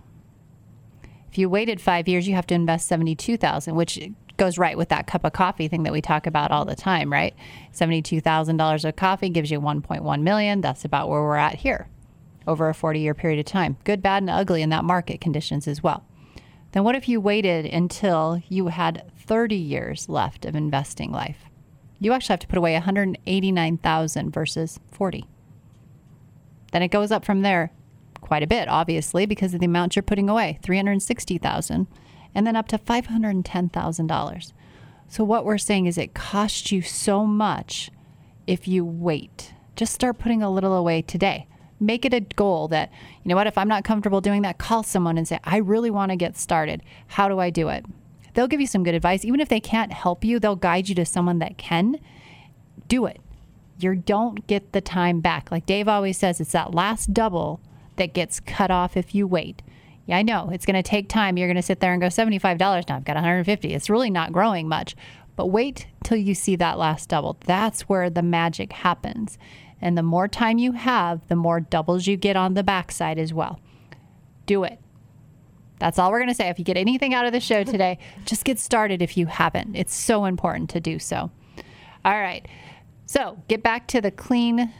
If you waited 5 years, you have to invest $72,000, which goes right with that cup of coffee thing that we talk about all the time, right? $72,000 of coffee gives you $1.1 million. That's about where we're at here over a 40-year period of time. Good, bad, and ugly in that market conditions as well. Then what if you waited until you had 30 years left of investing life? You actually have to put away $189,000 versus 40. Then it goes up from there quite a bit, obviously, because of the amount you're putting away, $360,000, and then up to $510,000. So what we're saying is it costs you so much if you wait. Just start putting a little away today. Make it a goal that, you know what, if I'm not comfortable doing that, call someone and say, I really want to get started. How do I do it? They'll give you some good advice. Even if they can't help you, they'll guide you to someone that can. Do it. You don't get the time back. Like Dave always says, it's that last double that gets cut off if you wait. Yeah, I know. It's going to take time. You're going to sit there and go, $75. Now I've got $150. It's really not growing much. But wait till you see that last double. That's where the magic happens. And the more time you have, the more doubles you get on the backside as well. Do it. That's all we're going to say. If you get anything out of the show today, just get started if you haven't. It's so important to do so. All right. So get back to the clean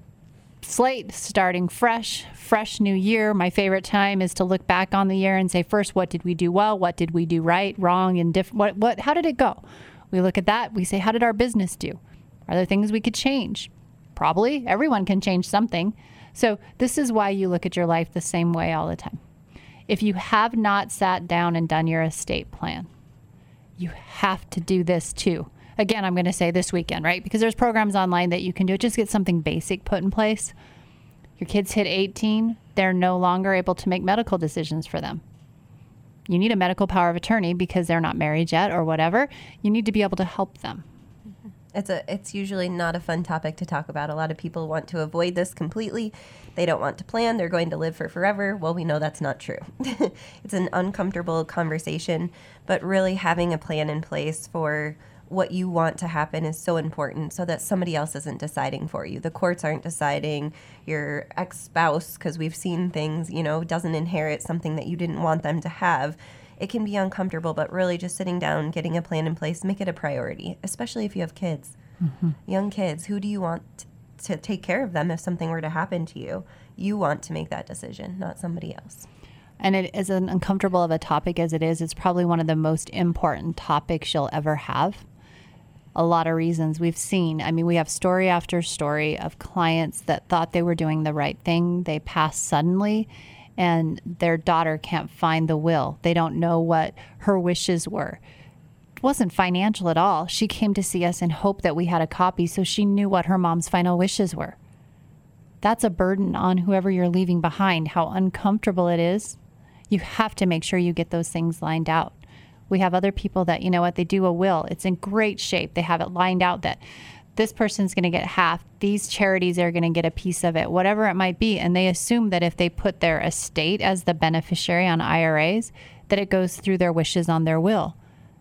slate, starting fresh new year. My favorite time is to look back on the year and say, first, what did we do well? What did we do right, wrong, and different? How did it go? We look at that. We say, how did our business do? Are there things we could change? Probably. Everyone can change something. So this is why you look at your life the same way all the time. If you have not sat down and done your estate plan, you have to do this too. Again, I'm going to say this weekend, right? Because there's programs online that you can do. Just get something basic put in place. Your kids hit 18, they're no longer able to make medical decisions for them. You need a medical power of attorney because they're not married yet or whatever. You need to be able to help them. It's usually not a fun topic to talk about. A lot of people want to avoid this completely. They don't want to plan. They're going to live for forever. Well, we know that's not true. It's an uncomfortable conversation, but really having a plan in place for what you want to happen is so important so that somebody else isn't deciding for you. The courts aren't deciding. Your ex-spouse, because we've seen things, doesn't inherit something that you didn't want them to have. It can be uncomfortable, but really just sitting down, getting a plan in place, make it a priority, especially if you have kids. Mm-hmm. Young kids, who do you want to take care of them if something were to happen to you? You want to make that decision, not somebody else. And it is as uncomfortable of a topic as it is. It's probably one of the most important topics you'll ever have. A lot of reasons we've seen. I mean, we have story after story of clients that thought they were doing the right thing. They passed suddenly, and their daughter can't find the will. They don't know what her wishes were. It wasn't financial at all. She came to see us in hope that we had a copy so she knew what her mom's final wishes were. That's a burden on whoever you're leaving behind, how uncomfortable it is. You have to make sure you get those things lined out. We have other people that, they do a will. It's in great shape. They have it lined out that this person's going to get half. These charities are going to get a piece of it, whatever it might be. And they assume that if they put their estate as the beneficiary on IRAs, that it goes through their wishes on their will,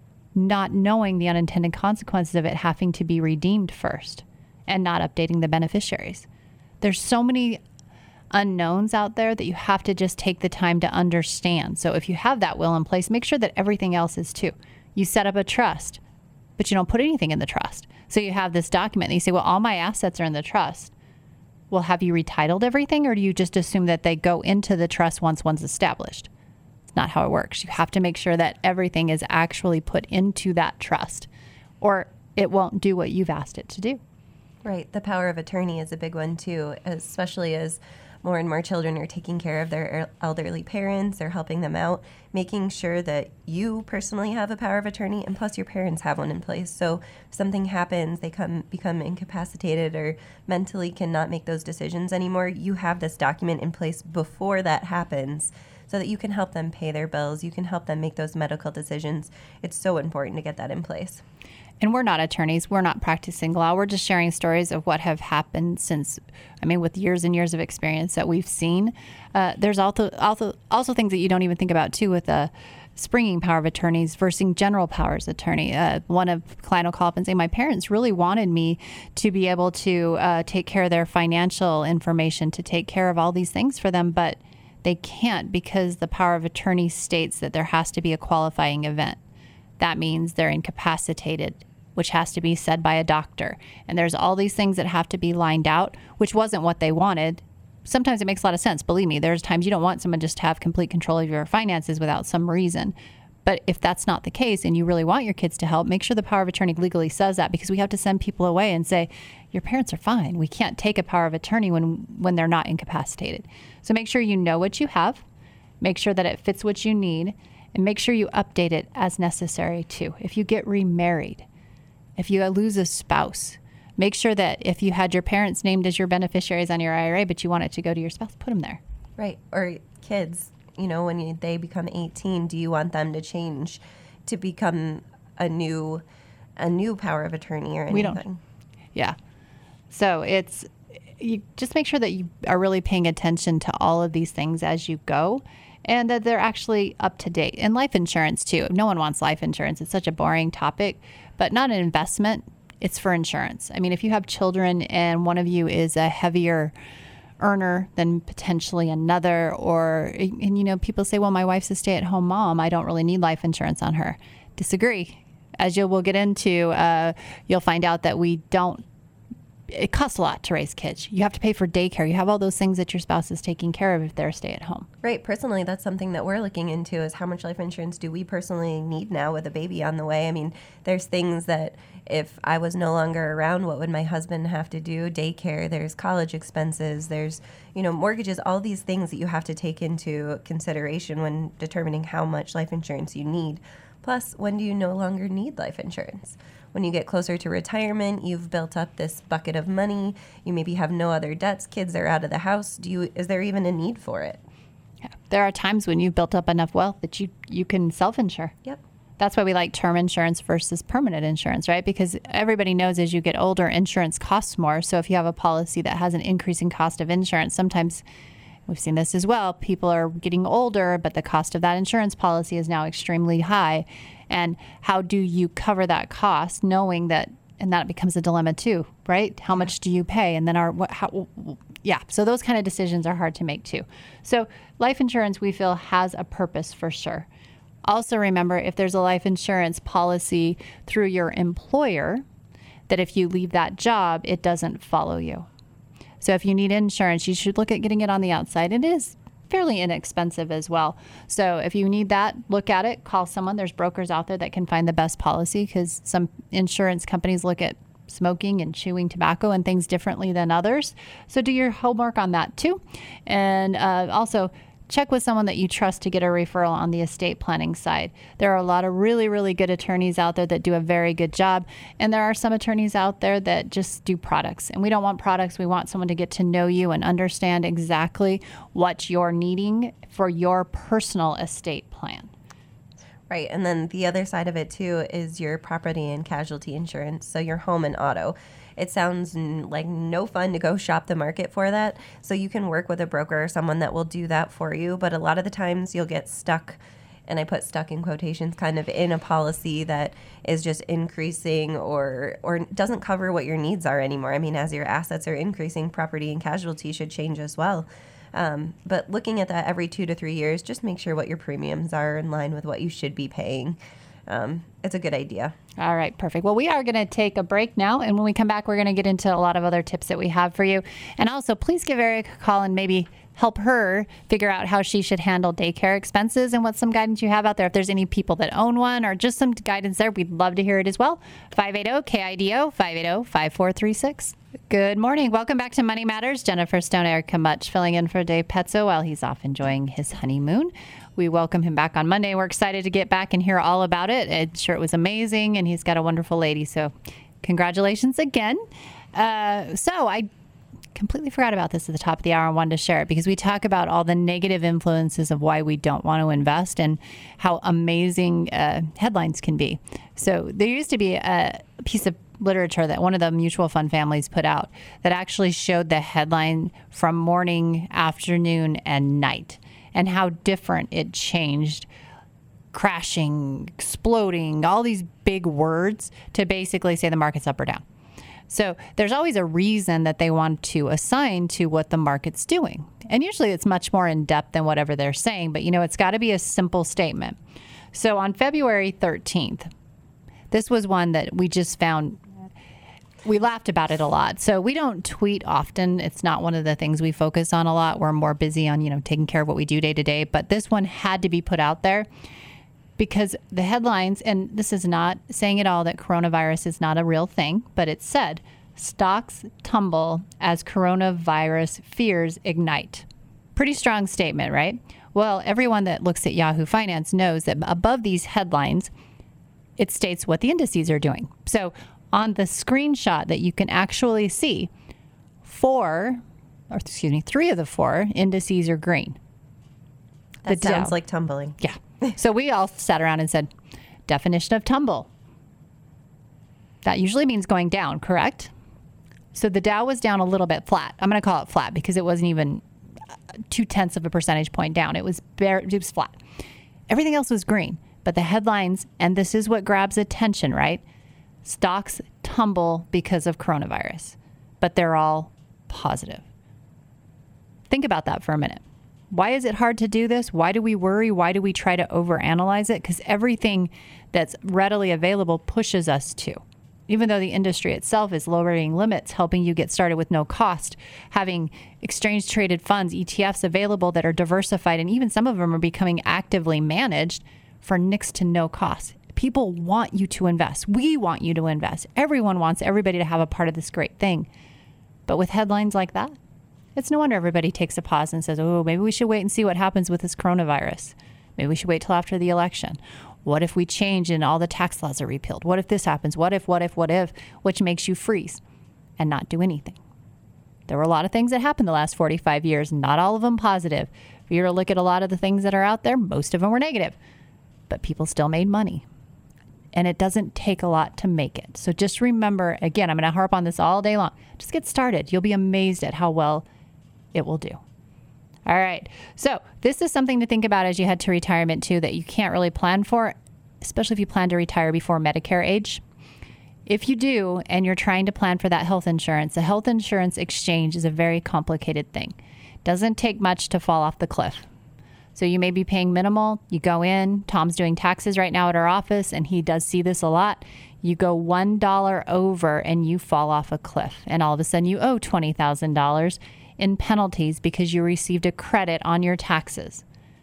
not knowing the unintended consequences of it having to be redeemed first and not updating the beneficiaries. There's so many unknowns out there that you have to just take the time to understand. So if you have that will in place, make sure that everything else is too. You set up a trust, but you don't put anything in the trust. So you have this document and you say, well, all my assets are in the trust. Well, have you retitled everything, or do you just assume that they go into the trust once one's established? It's not how it works. You have to make sure that everything is actually put into that trust, or it won't do what you've asked it to do. Right. The power of attorney is a big one too, especially as more and more children are taking care of their elderly parents or helping them out, making sure that you personally have a power of attorney, and plus your parents have one in place. So if something happens, they become incapacitated or mentally cannot make those decisions anymore, you have this document in place before that happens so that you can help them pay their bills, you can help them make those medical decisions. It's so important to get that in place. And we're not attorneys. We're not practicing law. We're just sharing stories of what have happened with years and years of experience that we've seen. There's also things that you don't even think about, too, with springing power of attorneys versus general powers attorney. One client will call up and say, my parents really wanted me to be able to take care of their financial information, to take care of all these things for them, but they can't because the power of attorney states that there has to be a qualifying event. That means they're incapacitated, which has to be said by a doctor. And there's all these things that have to be lined out, which wasn't what they wanted. Sometimes it makes a lot of sense. Believe me, there's times you don't want someone just to have complete control of your finances without some reason. But if that's not the case and you really want your kids to help, make sure the power of attorney legally says that, because we have to send people away and say, your parents are fine. We can't take a power of attorney when they're not incapacitated. So make sure you know what you have, make sure that it fits what you need, and make sure you update it as necessary too. If you get remarried, if you lose a spouse, make sure that if you had your parents named as your beneficiaries on your IRA, but you want it to go to your spouse, put them there. Right. Or kids, when they become 18, do you want them to change to become a new power of attorney or anything? We don't. Yeah. So you just make sure that you are really paying attention to all of these things as you go, and that they're actually up to date. And life insurance too. No one wants life insurance. It's such a boring topic, but not an investment. It's for insurance. I mean, if you have children and one of you is a heavier earner than potentially another, and people say, well, my wife's a stay-at-home mom, I don't really need life insurance on her. Disagree. As we'll get into, you'll find out that we don't. It costs a lot to raise kids. You have to pay for daycare. You have all those things that your spouse is taking care of if they're stay-at-home. Right. Personally, that's something that we're looking into, is how much life insurance do we personally need now with a baby on the way? I mean, there's things that if I was no longer around, what would my husband have to do? Daycare, there's college expenses, there's, mortgages, all these things that you have to take into consideration when determining how much life insurance you need. Plus, when do you no longer need life insurance? When you get closer to retirement, you've built up this bucket of money. You maybe have no other debts. Kids are out of the house. Is there even a need for it? Yeah. There are times when you've built up enough wealth that you can self-insure. Yep. That's why we like term insurance versus permanent insurance, right? Because everybody knows as you get older, insurance costs more. So if you have a policy that has an increasing cost of insurance, sometimes we've seen this as well. People are getting older, but the cost of that insurance policy is now extremely high. And how do you cover that cost knowing that, and that becomes a dilemma too, right? How much do you pay? And then so those kind of decisions are hard to make too. So life insurance, we feel, has a purpose for sure. Also remember, if there's a life insurance policy through your employer, that if you leave that job, it doesn't follow you. So if you need insurance, you should look at getting it on the outside. It is fairly inexpensive as well. So if you need that, look at it, call someone. There's brokers out there that can find the best policy, because some insurance companies look at smoking and chewing tobacco and things differently than others. So do your homework on that too. And also check with someone that you trust to get a referral on the estate planning side. There are a lot of really, really good attorneys out there that do a very good job. And there are some attorneys out there that just do products. And we don't want products. We want someone to get to know you and understand exactly what you're needing for your personal estate plan. Right. And then the other side of it, too, is your property and casualty insurance. So your home and auto. It sounds like no fun to go shop the market for that. So you can work with a broker or someone that will do that for you. But a lot of the times you'll get stuck, and I put stuck in quotations, kind of in a policy that is just increasing or doesn't cover what your needs are anymore. I mean, as your assets are increasing, property and casualty should change as well. But looking at that every 2 to 3 years, just make sure what your premiums are in line with what you should be paying. It's a good idea. All right, perfect. Well, we are going to take a break now. And when we come back, we're going to get into a lot of other tips that we have for you. And also, please give Eric a call and maybe help her figure out how she should handle daycare expenses and what some guidance you have out there. If there's any people that own one or just some guidance there, we'd love to hear it as well. 580-KIDO, 580-5436. Good morning. Welcome back to Money Matters. Jennifer Stone, Erica Much, filling in for Dave Petzo while he's off enjoying his honeymoon. We welcome him back on Monday. We're excited to get back and hear all about it. I'm sure it was amazing, and he's got a wonderful lady. So congratulations again. So I completely forgot about this at the top of the hour and wanted to share it because we talk about all the negative influences of why we don't want to invest and how amazing headlines can be. So there used to be a piece of literature that one of the mutual fund families put out that actually showed the headline from morning, afternoon, and night, and how different it changed. Crashing, exploding, all these big words to basically say the market's up or down. So there's always a reason that they want to assign to what the market's doing. And usually it's much more in depth than whatever they're saying, but it's got to be a simple statement. So on February 13th, this was one that we just found. We laughed about it a lot. So we don't tweet often. It's not one of the things we focus on a lot. We're more busy on, taking care of what we do day to day. But this one had to be put out there because the headlines, and this is not saying at all that coronavirus is not a real thing, but it said, stocks tumble as coronavirus fears ignite. Pretty strong statement, right? Well, everyone that looks at Yahoo Finance knows that above these headlines, it states what the indices are doing. So on the screenshot that you can actually see, 3 of the 4 indices are green. That sounds like tumbling. Yeah. So we all sat around and said, definition of tumble. That usually means going down, correct? So the Dow was down a little bit flat. I'm going to call it flat because it wasn't even 0.2 of a percentage point down. It was flat. Everything else was green. But the headlines, and this is what grabs attention, right? Stocks tumble because of coronavirus, but they're all positive. Think about that for a minute. Why is it hard to do this? Why do we worry? Why do we try to overanalyze it? Because everything that's readily available pushes us to. Even though the industry itself is lowering limits, helping you get started with no cost, having exchange-traded funds, ETFs available that are diversified, and even some of them are becoming actively managed for next to no cost. People want you to invest. We want you to invest. Everyone wants everybody to have a part of this great thing. But with headlines like that, it's no wonder everybody takes a pause and says, oh, maybe we should wait and see what happens with this coronavirus. Maybe we should wait till after the election. What if we change and all the tax laws are repealed? What if this happens? What if, which makes you freeze and not do anything. There were a lot of things that happened the last 45 years, not all of them positive. If you were to look at a lot of the things that are out there, most of them were negative. But people still made money. and it doesn't take a lot to make it. So just remember, again, I'm going to harp on this all day long. Just get started. You'll be amazed at how well it will do. All right. So this is something to think about as you head to retirement too, that you can't really plan for, especially if you plan to retire before Medicare age. If you do, and you're trying to plan for that health insurance, the health insurance exchange is a very complicated thing. Doesn't take much to fall off the cliff. So you may be paying minimal. You go in. Tom's doing taxes right now at our office, and he does see this a lot. You go $1 over, and you fall off a cliff. And all of a sudden, you owe $20,000 in penalties because you received a credit on your taxes.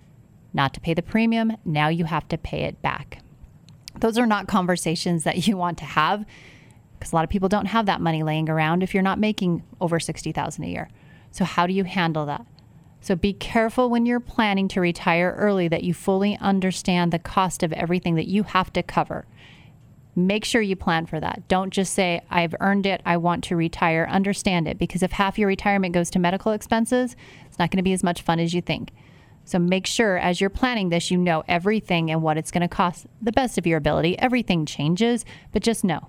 Not to pay the premium, now you have to pay it back. Those are not conversations that you want to have because a lot of people don't have that money laying around if you're not making over $60,000 a year. So how do you handle that? So be careful when you're planning to retire early that you fully understand the cost of everything that you have to cover. Make sure you plan for that. Don't just say, I've earned it, I want to retire. Understand it, because if half your retirement goes to medical expenses, it's not going to be as much fun as you think. So make sure as you're planning this, you know everything and what it's going to cost the best of your ability. Everything changes, but just know.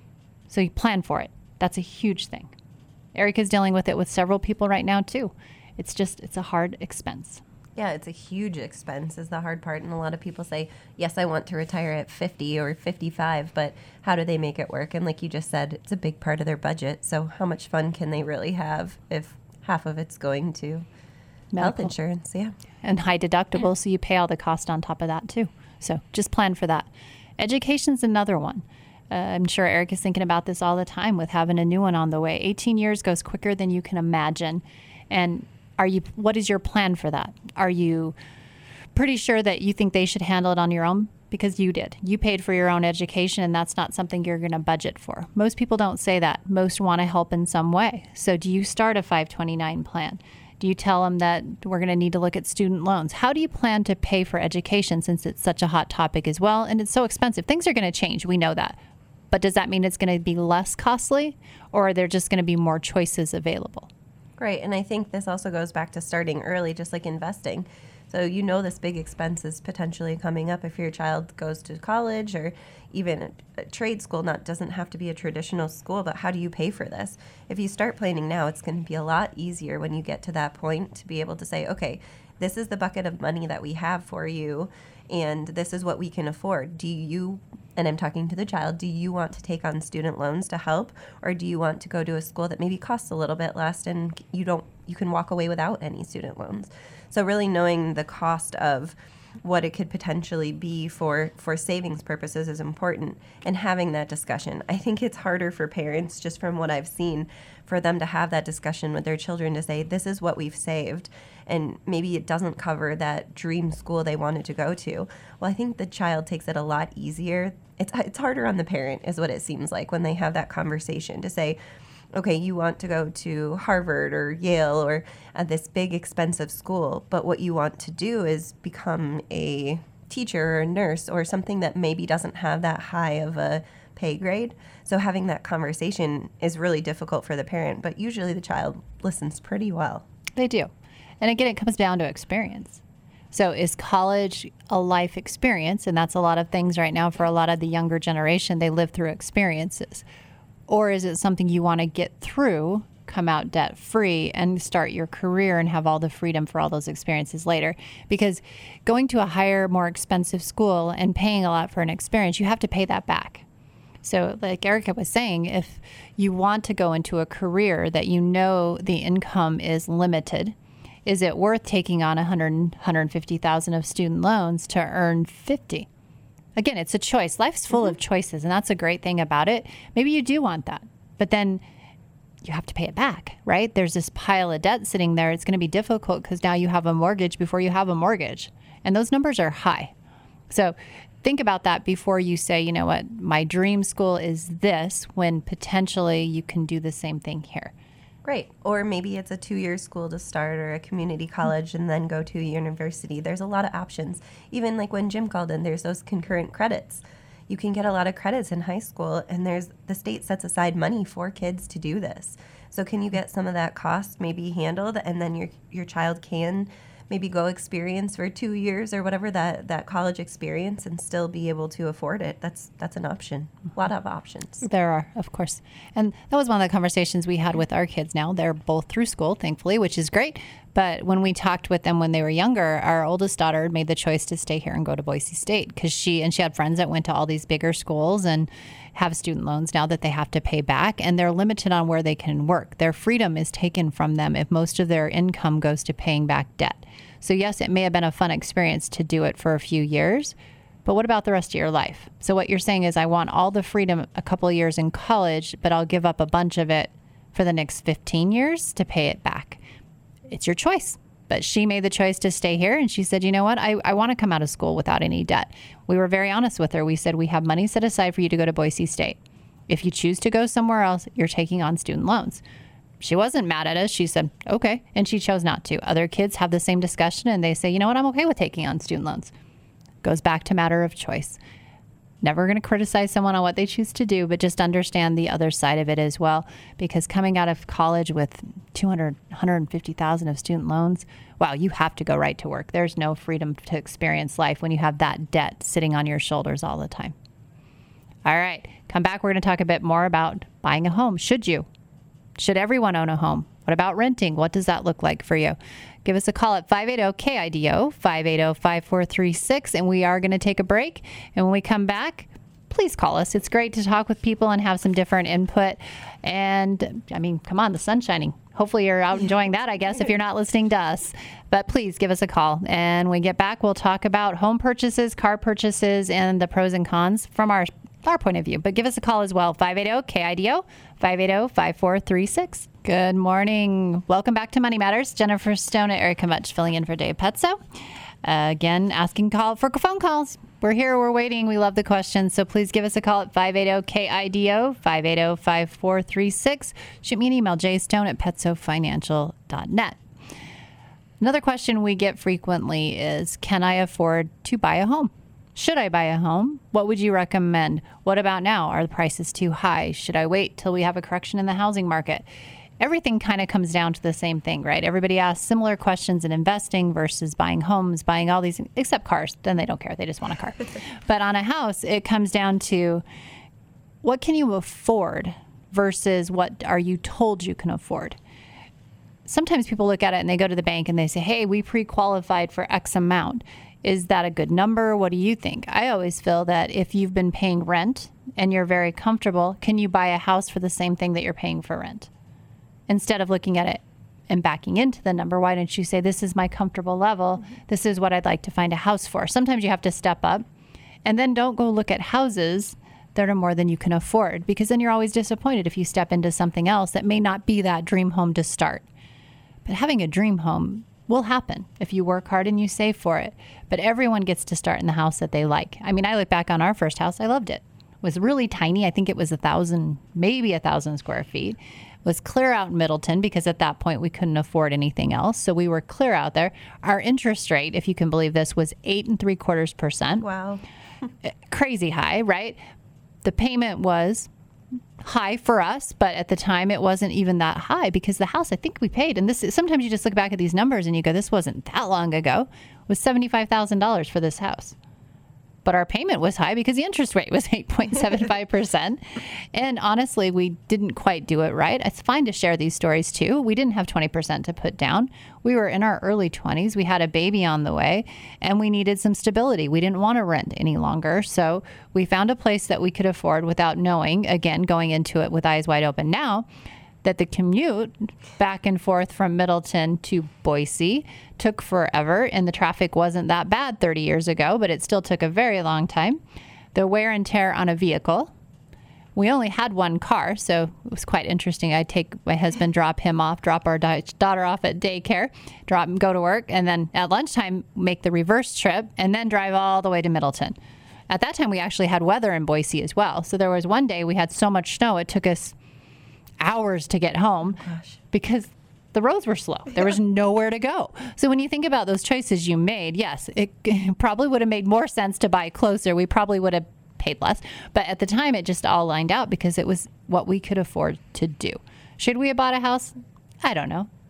So you plan for it. That's a huge thing. Erica's dealing with it with several people right now too. It's a hard expense. Yeah, it's a huge expense is the hard part. And a lot of people say, yes, I want to retire at 50 or 55, but how do they make it work? And like you just said, it's a big part of their budget. So how much fun can they really have if half of it's going to health insurance? Yeah. And high deductible, so you pay all the cost on top of that too. So just plan for that. Education's another one. I'm sure Eric is thinking about this all the time with having a new one on the way. 18 years goes quicker than you can imagine. And what is your plan for that? Are you pretty sure that you think they should handle it on your own? Because you did. You paid for your own education, and that's not something you're going to budget for. Most people don't say that. Most want to help in some way. So do you start a 529 plan? Do you tell them that we're going to need to look at student loans? How do you plan to pay for education since it's such a hot topic as well? And it's so expensive. Things are going to change. We know that. But does that mean it's going to be less costly, or are there just going to be more choices available? Right. And I think this also goes back to starting early, just like investing. So you know this big expense is potentially coming up if your child goes to college or even a trade school. Doesn't have to be a traditional school, but how do you pay for this? If you start planning now, it's going to be a lot easier when you get to that point to be able to say, okay, this is the bucket of money that we have for you, and this is what we can afford. Do you, and I'm talking to the child, do you want to take on student loans to help, or do you want to go to a school that maybe costs a little bit less and you can walk away without any student loans? So really knowing the cost of what it could potentially be for savings purposes is important, and having that discussion. I think it's harder for parents, just from what I've seen, for them to have that discussion with their children to say, this is what we've saved, and maybe it doesn't cover that dream school they wanted to go to. Well, I think the child takes it a lot easier. It's harder on the parent is what it seems like when they have that conversation to say, okay, you want to go to Harvard or Yale or this big expensive school, but what you want to do is become a teacher or a nurse or something that maybe doesn't have that high of a pay grade. So having that conversation is really difficult for the parent, but usually the child listens pretty well. They do. And again, it comes down to experience. So is college a life experience? And that's a lot of things right now for a lot of the younger generation. They live through experiences. Or is it something you want to get through, come out debt-free, and start your career and have all the freedom for all those experiences later? Because going to a higher, more expensive school and paying a lot for an experience, you have to pay that back. So like Erica was saying, if you want to go into a career that you know the income is limited, is it worth taking on $150,000 of student loans to earn $50,000? Again, it's a choice. Life's full of choices, and that's a great thing about it. Maybe you do want that, but then you have to pay it back, right? There's this pile of debt sitting there. It's going to be difficult because now you have a mortgage before you have a mortgage, and those numbers are high. So think about that before you say, you know what, my dream school is this, when potentially you can do the same thing here. Right. Or maybe it's a 2-year school to start, or a community college and then go to a university. There's a lot of options. Even like when Jim called in, there's those concurrent credits. You can get a lot of credits in high school, and the state sets aside money for kids to do this. So can you get some of that cost maybe handled, and then your child can maybe go experience for 2 years or whatever, that college experience, and still be able to afford it. That's an option. A lot of options. There are, of course. And that was one of the conversations we had with our kids now. They're both through school, thankfully, which is great. But when we talked with them when they were younger, our oldest daughter made the choice to stay here and go to Boise State because she had friends that went to all these bigger schools and have student loans now that they have to pay back, and they're limited on where they can work. Their freedom is taken from them if most of their income goes to paying back debt. So yes, it may have been a fun experience to do it for a few years, but what about the rest of your life? So what you're saying is, I want all the freedom a couple of years in college, but I'll give up a bunch of it for the next 15 years to pay it back. It's your choice. But she made the choice to stay here, and she said, you know what, I want to come out of school without any debt. We were very honest with her. We said, we have money set aside for you to go to Boise State. If you choose to go somewhere else, you're taking on student loans. She wasn't mad at us. She said, okay. And she chose not to. Other kids have the same discussion, and they say, you know what, I'm okay with taking on student loans. Goes back to matter of choice. Never going to criticize someone on what they choose to do, but just understand the other side of it as well. Because coming out of college with $150,000 of student loans, wow, you have to go right to work. There's no freedom to experience life when you have that debt sitting on your shoulders all the time. All right, come back. We're going to talk a bit more about buying a home. Should you? Should everyone own a home? What about renting? What does that look like for you? Give us a call at 580-KIDO, 580-5436, and we are going to take a break. And when we come back, please call us. It's great to talk with people and have some different input. And, I mean, come on, the sun's shining. Hopefully you're out enjoying that, I guess, if you're not listening to us. But please give us a call. And when we get back, we'll talk about home purchases, car purchases, and the pros and cons from our point of view. But give us a call as well, 580-KIDO, 580-5436. Good morning. Welcome back to Money Matters. Jennifer Stone and Erica Mutch filling in for Dave Petso. Again, asking for phone calls. We're here. We're waiting. We love the questions. So please give us a call at 580-KIDO, 580-5436. Shoot me an email, jstone@petsofinancial.net. Another question we get frequently is, can I afford to buy a home? Should I buy a home? What would you recommend? What about now? Are the prices too high? Should I wait till we have a correction in the housing market? Everything kind of comes down to the same thing, right? Everybody asks similar questions in investing versus buying homes, buying all these, except cars. Then they don't care. They just want a car. But on a house, it comes down to what can you afford versus what are you told you can afford? Sometimes people look at it and they go to the bank and they say, hey, we pre-qualified for X amount. Is that a good number? What do you think? I always feel that if you've been paying rent and you're very comfortable, can you buy a house for the same thing that you're paying for rent? Instead of looking at it and backing into the number, why don't you say, this is my comfortable level. This is what I'd like to find a house for. Sometimes you have to step up, and then don't go look at houses that are more than you can afford, because then you're always disappointed if you step into something else that may not be that dream home to start. But having a dream home will happen if you work hard and you save for it. But everyone gets to start in the house that they like. I mean, I look back on our first house. I loved it. It was really tiny. I think it was 1,000, maybe 1,000 square feet. It was clear out in Middleton because at that point we couldn't afford anything else. So we were clear out there. Our interest rate, if you can believe this, was 8.75%. Wow. Crazy high, right? The payment was high for us, but at the time it wasn't even that high because the house I think we paid, and this is, sometimes you just look back at these numbers and you go, this wasn't that long ago, was $75,000 for this house. But our payment was high because the interest rate was 8.75%. And honestly, we didn't quite do it right. It's fine to share these stories too. We didn't have 20% to put down. We were in our early 20s. We had a baby on the way and we needed some stability. We didn't want to rent any longer. So we found a place that we could afford without knowing, again, going into it with eyes wide open now, that the commute back and forth from Middleton to Boise took forever, and the traffic wasn't that bad 30 years ago, but it still took a very long time. The wear and tear on a vehicle. We only had one car, so it was quite interesting. I'd take my husband, drop him off, drop our daughter off at daycare, drop him, go to work, and then at lunchtime make the reverse trip, and then drive all the way to Middleton. At that time, we actually had weather in Boise as well. So there was one day we had so much snow, it took us hours to get home because the roads were slow. There was nowhere to go. So when you think about those choices you made, yes, it probably would have made more sense to buy closer. We probably would have paid less. But at the time, it just all lined out because it was what we could afford to do. Should we have bought a house? I don't know.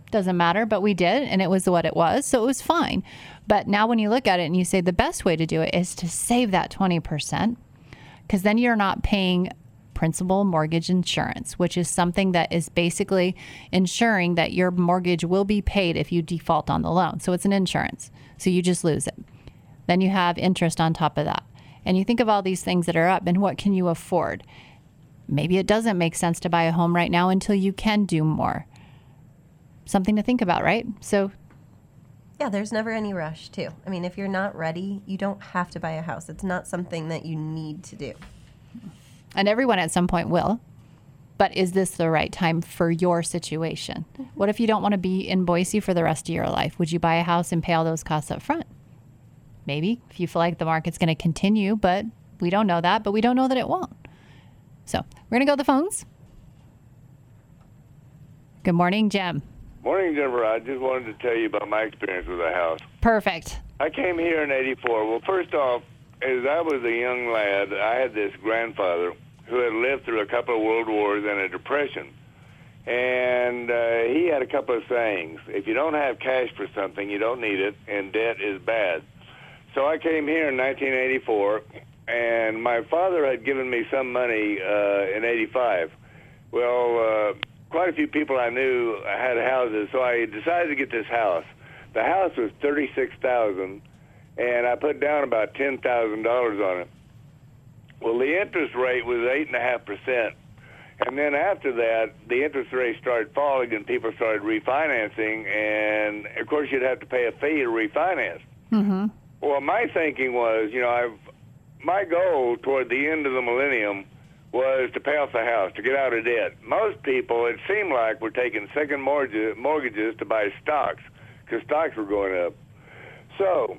Doesn't matter, but we did, and it was what it was, so it was fine. But now when you look at it and you say the best way to do it is to save that 20%, because then you're not paying principal mortgage insurance, which is something that is basically ensuring that your mortgage will be paid if you default on the loan. So it's an insurance. So you just lose it. Then you have interest on top of that. And you think of all these things that are up and what can you afford? Maybe it doesn't make sense to buy a home right now until you can do more. Something to think about, right? So yeah, there's never any rush, too. I mean, if you're not ready, you don't have to buy a house. It's not something that you need to do. And everyone at some point will. But is this the right time for your situation? What if you don't want to be in Boise for the rest of your life? Would you buy a house and pay all those costs up front? Maybe, if you feel like the market's going to continue, but we don't know that, but we don't know that it won't. So we're going to go to the phones. Good morning, Jim. Morning, Jennifer. I just wanted to tell you about my experience with a house. Perfect. I came here in '84. Well, first off, as I was a young lad, I had this grandfather who had lived through a couple of world wars and a depression. And he had a couple of sayings. If you don't have cash for something, you don't need it, and debt is bad. So I came here in 1984, and my father had given me some money in '85. Well, quite a few people I knew had houses, so I decided to get this house. The house was $36,000, and I put down about $10,000 on it. Well, the interest rate was 8.5%, and then after that, the interest rate started falling, and people started refinancing, and of course, you'd have to pay a fee to refinance. Mm-hmm. Well, my thinking was, my goal toward the end of the millennium was to pay off the house, to get out of debt. Most people, it seemed like, were taking second mortgages to buy stocks because stocks were going up. So,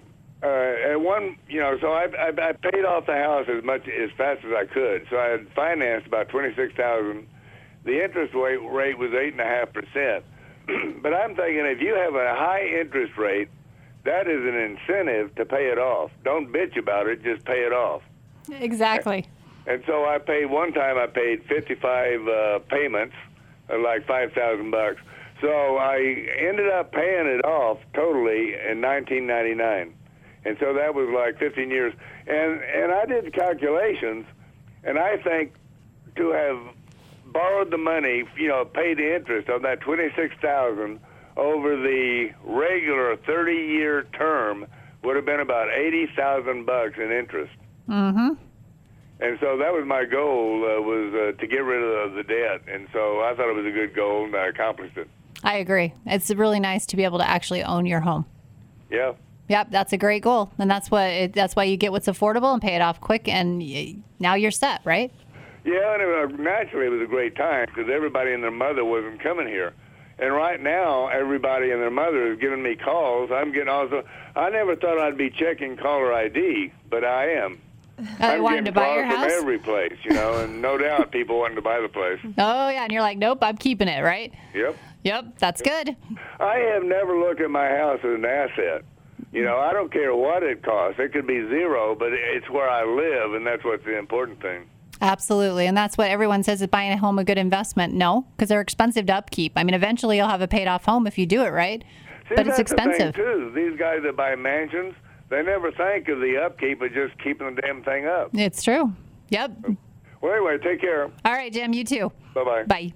so I paid off the house as fast as I could. So I had financed about $26,000. The interest rate was 8.5%. But I'm thinking if you have a high interest rate, that is an incentive to pay it off. Don't bitch about it, just pay it off. Exactly. And so I paid, one time I paid 55 payments, like $5,000. So I ended up paying it off totally in 1999. And so that was like 15 years. And I did calculations, and I think to have borrowed the money, paid the interest on that $26,000 over the regular 30-year term would have been about $80,000 in interest. Mm-hmm. And so that was my goal, was to get rid of the debt. And so I thought it was a good goal, and I accomplished it. I agree. It's really nice to be able to actually own your home. Yeah. Yep, that's a great goal. And that's why you get what's affordable and pay it off quick, and now you're set, right? Yeah, and naturally it was a great time because everybody and their mother wasn't coming here. And right now, everybody and their mother is giving me calls. I'm getting I never thought I'd be checking caller ID, but I am. I'm wanting to buy your house? From every place, and no doubt people wanting to buy the place. Oh, yeah, and you're like, nope, I'm keeping it, right? Yep, that's good. I have never looked at my house as an asset. I don't care what it costs. It could be zero, but it's where I live, and that's what's the important thing. Absolutely. And that's what everyone says, is buying a home a good investment. No, because they're expensive to upkeep. I mean, eventually you'll have a paid off home if you do it right. See, but it's expensive. The thing, too. These guys that buy mansions, they never think of the upkeep of just keeping the damn thing up. It's true. Yep. Well, anyway, take care. All right, Jim, you too. Bye-bye. Bye.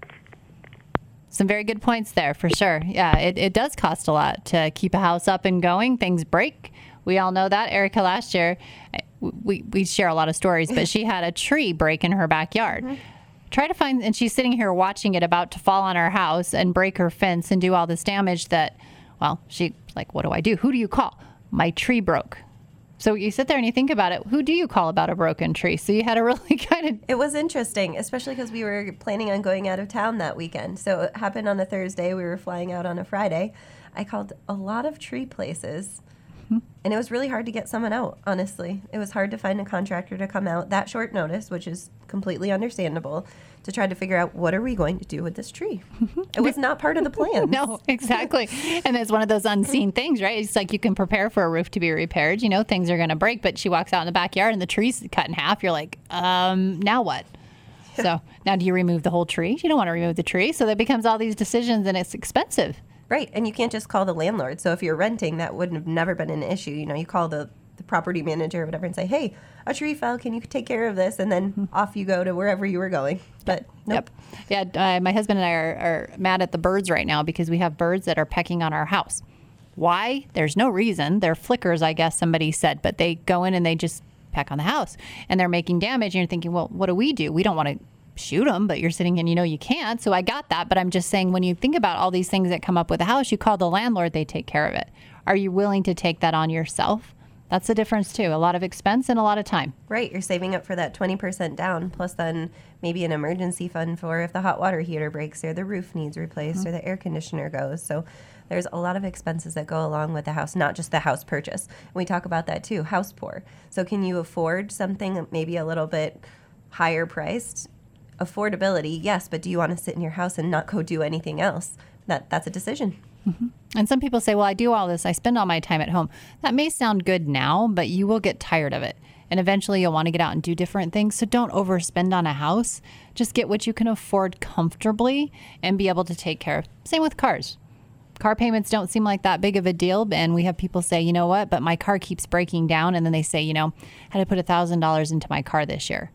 Some very good points there, for sure. Yeah, it does cost a lot to keep a house up and going. Things break. We all know that. Erica last year, we share a lot of stories, but she had a tree break in her backyard. Mm-hmm. Try to find, and she's sitting here watching it about to fall on her house and break her fence and do all this damage that, well, she like, what do I do? Who do you call? My tree broke. So you sit there and you think about it. Who do you call about a broken tree? So you had a really kind of... It was interesting, especially because we were planning on going out of town that weekend. So it happened on a Thursday. We were flying out on a Friday. I called a lot of tree places, and it was really hard to get someone out, honestly. It was hard to find a contractor to come out that short notice, which is completely understandable, to try to figure out what are we going to do with this tree. It was not part of the plan. No, exactly. And it's one of those unseen things, right? It's like you can prepare for a roof to be repaired. Things are going to break, but she walks out in the backyard and the tree's cut in half. You're like, now what? So now do you remove the whole tree? You don't want to remove the tree. So that becomes all these decisions and it's expensive. Right. And you can't just call the landlord. So if you're renting, that would have never been an issue. You call the property manager or whatever and say, hey, a tree fell. Can you take care of this? And then off you go to wherever you were going. But nope. Yep. Yeah. My husband and I are mad at the birds right now because we have birds that are pecking on our house. Why? There's no reason. They're flickers, I guess somebody said, but they go in and they just peck on the house and they're making damage. And you're thinking, well, what do? We don't want to shoot them, but you're sitting and you can't. So I got that. But I'm just saying, when you think about all these things that come up with a house, you call the landlord, they take care of it. Are you willing to take that on yourself? That's the difference too. A lot of expense and a lot of time. Right. You're saving up for that 20% down, plus then maybe an emergency fund for if the hot water heater breaks or the roof needs replaced or the air conditioner goes. So there's a lot of expenses that go along with the house, not just the house purchase. We talk about that too, house poor. So can you afford something maybe a little bit higher priced? Affordability, yes, but do you want to sit in your house and not go do anything else? That's a decision. Mm-hmm. And some people say, well, I do all this. I spend all my time at home. That may sound good now, but you will get tired of it. And eventually you'll want to get out and do different things. So don't overspend on a house. Just get what you can afford comfortably and be able to take care of. Same with cars. Car payments don't seem like that big of a deal. And we have people say, you know what, but my car keeps breaking down. And then they say, I had to put $1,000 into my car this year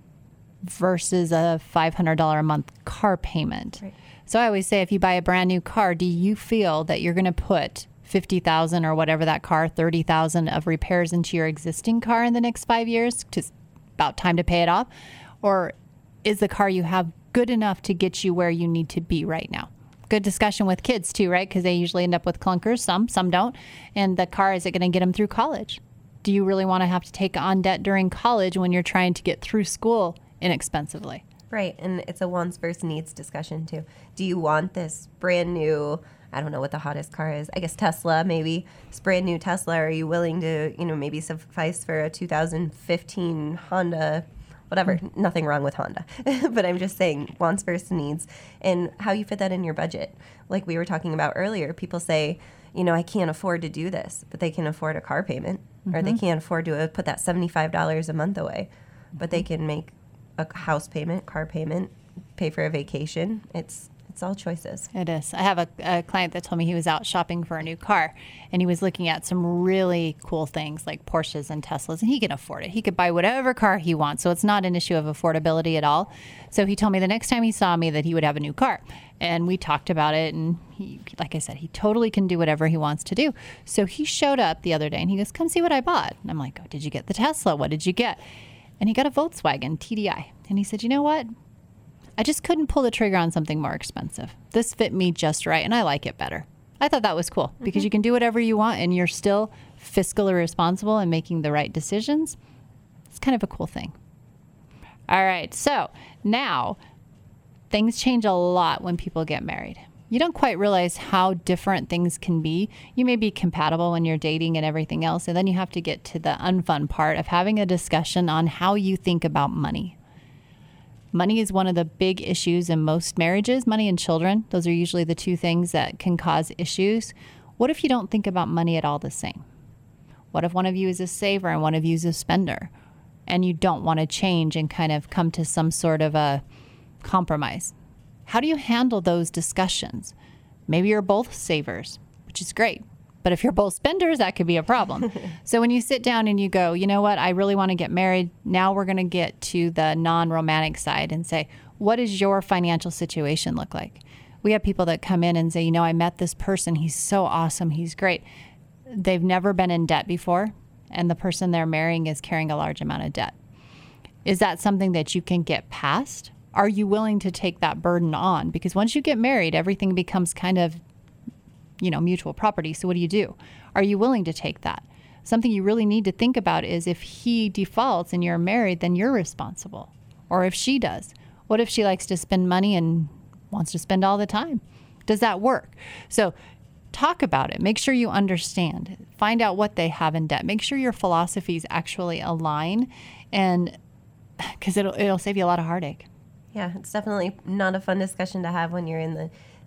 versus a $500 a month car payment. Right. So I always say, if you buy a brand new car, do you feel that you're going to put $50,000 or whatever that car, $30,000 of repairs into your existing car in the next 5 years? Just about time to pay it off. Or is the car you have good enough to get you where you need to be right now? Good discussion with kids too, right? Because they usually end up with clunkers. Some don't. And the car, is it going to get them through college? Do you really want to have to take on debt during college when you're trying to get through school inexpensively? Right. And it's a wants versus needs discussion too. Do you want this brand new, I don't know what the hottest car is, I guess Tesla maybe, this brand new Tesla? Are you willing to, maybe suffice for a 2015 Honda, whatever? Nothing wrong with Honda. But I'm just saying wants versus needs and how you fit that in your budget. Like we were talking about earlier, people say, I can't afford to do this, but they can afford a car payment or they can't afford to put that $75 a month away, but they can make a house payment, car payment, pay for a vacation. It's all choices. It is. I have a client that told me he was out shopping for a new car and he was looking at some really cool things like Porsches and Teslas, and he can afford it. He could buy whatever car he wants. So it's not an issue of affordability at all. So he told me the next time he saw me that he would have a new car. And we talked about it, and he, like I said, he totally can do whatever he wants to do. So he showed up the other day and he goes, come see what I bought. And I'm like, oh, did you get the Tesla? What did you get? And he got a Volkswagen TDI. And he said, you know what? I just couldn't pull the trigger on something more expensive. This fit me just right, and I like it better. I thought that was cool because you can do whatever you want, and you're still fiscally responsible and making the right decisions. It's kind of a cool thing. All right, so now things change a lot when people get married. You don't quite realize how different things can be. You may be compatible when you're dating and everything else, and then you have to get to the unfun part of having a discussion on how you think about money. Money is one of the big issues in most marriages. Money and children, those are usually the two things that can cause issues. What if you don't think about money at all the same? What if one of you is a saver and one of you is a spender, and you don't want to change and kind of come to some sort of a compromise? How do you handle those discussions? Maybe you're both savers, which is great. But if you're both spenders, that could be a problem. So when you sit down and you go, you know what, I really want to get married. Now we're going to get to the non-romantic side and say, what does your financial situation look like? We have people that come in and say, I met this person. He's so awesome. He's great. They've never been in debt before, and the person they're marrying is carrying a large amount of debt. Is that something that you can get past? Are you willing to take that burden on? Because once you get married, everything becomes kind of, mutual property. So what do? Are you willing to take that? Something you really need to think about is if he defaults and you're married, then you're responsible. Or if she does. What if she likes to spend money and wants to spend all the time? Does that work? So talk about it. Make sure you understand. Find out what they have in debt. Make sure your philosophies actually align, and because it'll save you a lot of heartache. Yeah, it's definitely not a fun discussion to have when you're in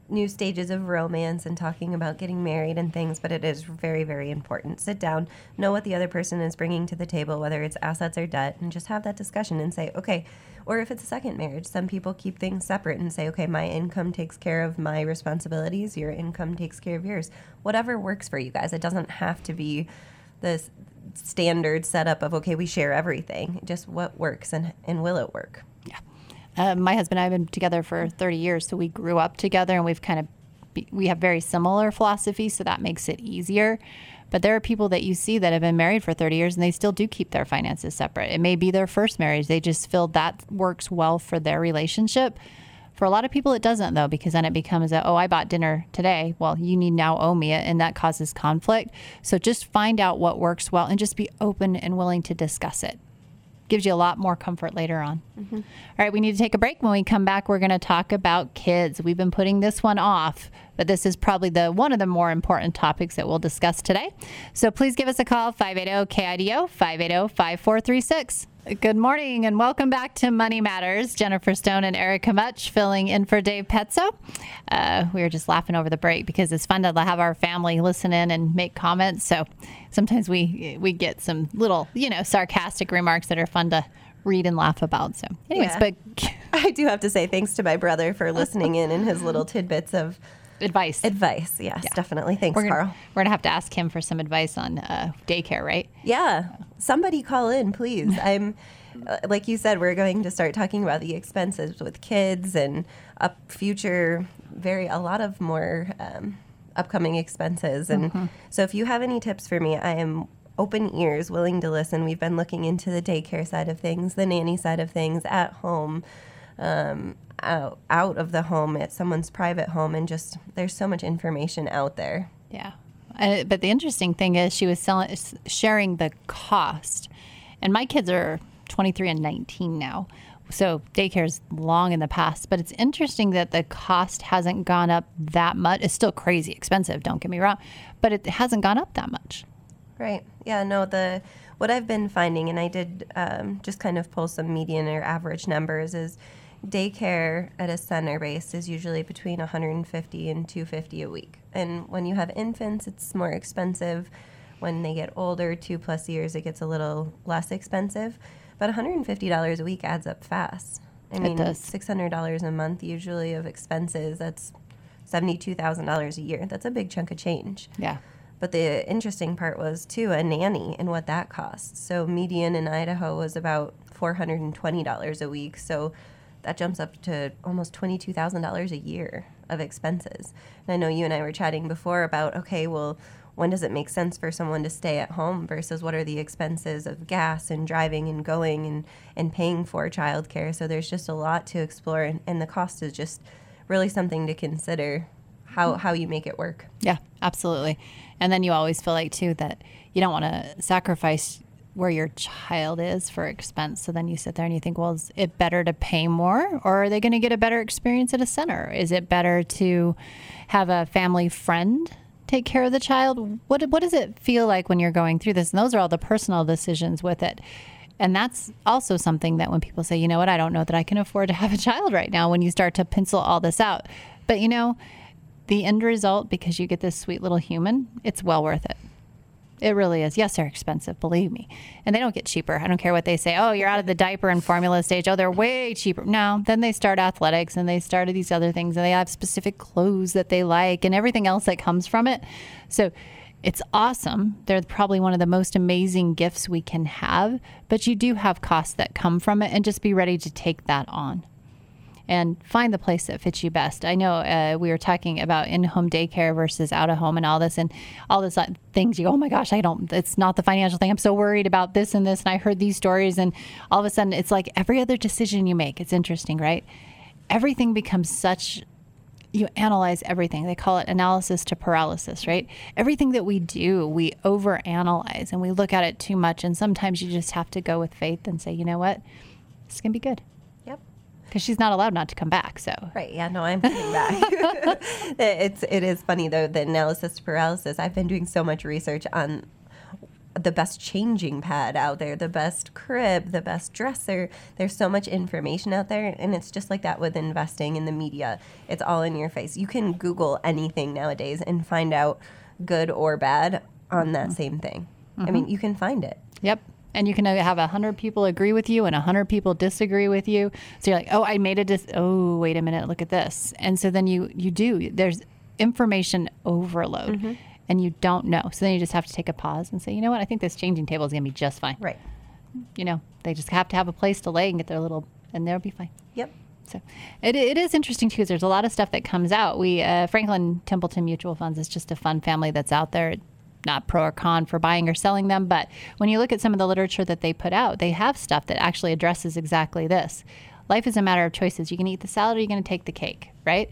new stages of romance and talking about getting married and things, but it is very, very important. Sit down, know what the other person is bringing to the table, whether it's assets or debt, and just have that discussion and say, okay, or if it's a second marriage, some people keep things separate and say, okay, my income takes care of my responsibilities, your income takes care of yours. Whatever works for you guys. It doesn't have to be this standard setup of, okay, we share everything. Just what works and will it work? Yeah. My husband and I have been together for 30 years, so we grew up together, and we have very similar philosophies, so that makes it easier. But there are people that you see that have been married for 30 years and they still do keep their finances separate. It may be their first marriage. They just feel that works well for their relationship. For a lot of people, it doesn't, though, because then it becomes I bought dinner today. Well, you need now owe me it, and that causes conflict. So just find out what works well and just be open and willing to discuss it. Gives you a lot more comfort later on. Mm-hmm. All right, we need to take a break. When we come back, we're going to talk about kids. We've been putting this one off, but this is probably one of the more important topics that we'll discuss today. So please give us a call, 580-KIDO, 580-5436. Good morning and welcome back to Money Matters. Jennifer Stone and Erica Mutch filling in for Dave Petzo. We were just laughing over the break because it's fun to have our family listen in and make comments. So sometimes we get some little, sarcastic remarks that are fun to read and laugh about. So anyways, Yeah. But I do have to say thanks to my brother for listening in and his little tidbits of advice. Yes, yeah. Definitely. Thanks, Carl. We're going to have to ask him for some advice on daycare, right? Yeah. Somebody call in, please. I'm, like you said, we're going to start talking about the expenses with kids and a lot of more upcoming expenses. And so if you have any tips for me, I am open ears, willing to listen. We've been looking into the daycare side of things, the nanny side of things, at home, out of the home, at someone's private home, and just there's so much information out there. Yeah. But the interesting thing is she was sharing the cost. And my kids are 23 and 19 now. So daycare's long in the past. But it's interesting that the cost hasn't gone up that much. It's still crazy expensive, don't get me wrong. But it hasn't gone up that much. Right. Yeah, no, what I've been finding, and I did just kind of pull some median or average numbers, is daycare at a center base is usually between $150 and $250 a week. And when you have infants, it's more expensive. When they get older, 2+ years, it gets a little less expensive. But $150 a week adds up fast. I mean, it does. $600 a month usually of expenses, that's $72,000 a year. That's a big chunk of change. Yeah. But the interesting part was, too, a nanny and what that costs. So median in Idaho was about $420 a week. So that jumps up to almost $22,000 a year of expenses. And I know you and I were chatting before about, okay, well, when does it make sense for someone to stay at home versus what are the expenses of gas and driving and going and paying for childcare? So there's just a lot to explore, and the cost is just really something to consider, how you make it work. Yeah, absolutely. And then you always feel like, too, that you don't want to sacrifice where your child is for expense. So then you sit there and you think, well, is it better to pay more, or are they going to get a better experience at a center? Is it better to have a family friend take care of the child? What does it feel like when you're going through this? And those are all the personal decisions with it. And that's also something that when people say, you know what, I don't know that I can afford to have a child right now, when you start to pencil all this out. But, the end result, because you get this sweet little human, it's well worth it. It really is. Yes, they're expensive, believe me. And they don't get cheaper. I don't care what they say. Oh, you're out of the diaper and formula stage. Oh, they're way cheaper. No, then they start athletics and they start these other things, and they have specific clothes that they like and everything else that comes from it. So it's awesome. They're probably one of the most amazing gifts we can have, but you do have costs that come from it, and just be ready to take that on. And find the place that fits you best. I know we were talking about in-home daycare versus out-of-home and all this things. You go, oh my gosh, it's not the financial thing. I'm so worried about this and this. And I heard these stories, and all of a sudden it's like every other decision you make. It's interesting, right? Everything becomes you analyze everything. They call it analysis to paralysis, right? Everything that we do, we overanalyze and we look at it too much. And sometimes you just have to go with faith and say, you know what? It's going to be good. Because she's not allowed not to come back, so. Right, yeah, no, I'm coming back. It is funny, though, the analysis to paralysis. I've been doing so much research on the best changing pad out there, the best crib, the best dresser. There's so much information out there, and it's just like that with investing in the media. It's all in your face. You can Google anything nowadays and find out good or bad on that same thing. I mean, you can find it. Yep. And you can have 100 people agree with you and 100 people disagree with you. So you're like, oh, I made oh, wait a minute, look at this. And so then you do. There's information overload, and you don't know. So then you just have to take a pause and say, you know what, I think this changing table is going to be just fine. Right. You know, they just have to have a place to lay and get their little, and they'll be fine. Yep. So it is interesting, too, because there's a lot of stuff that comes out. Franklin Templeton Mutual Funds is just a fun family that's out there. Not pro or con for buying or selling them, but when you look at some of the literature that they put out, they have stuff that actually addresses exactly this. Life is a matter of choices. You can eat the salad or you're going to take the cake, right?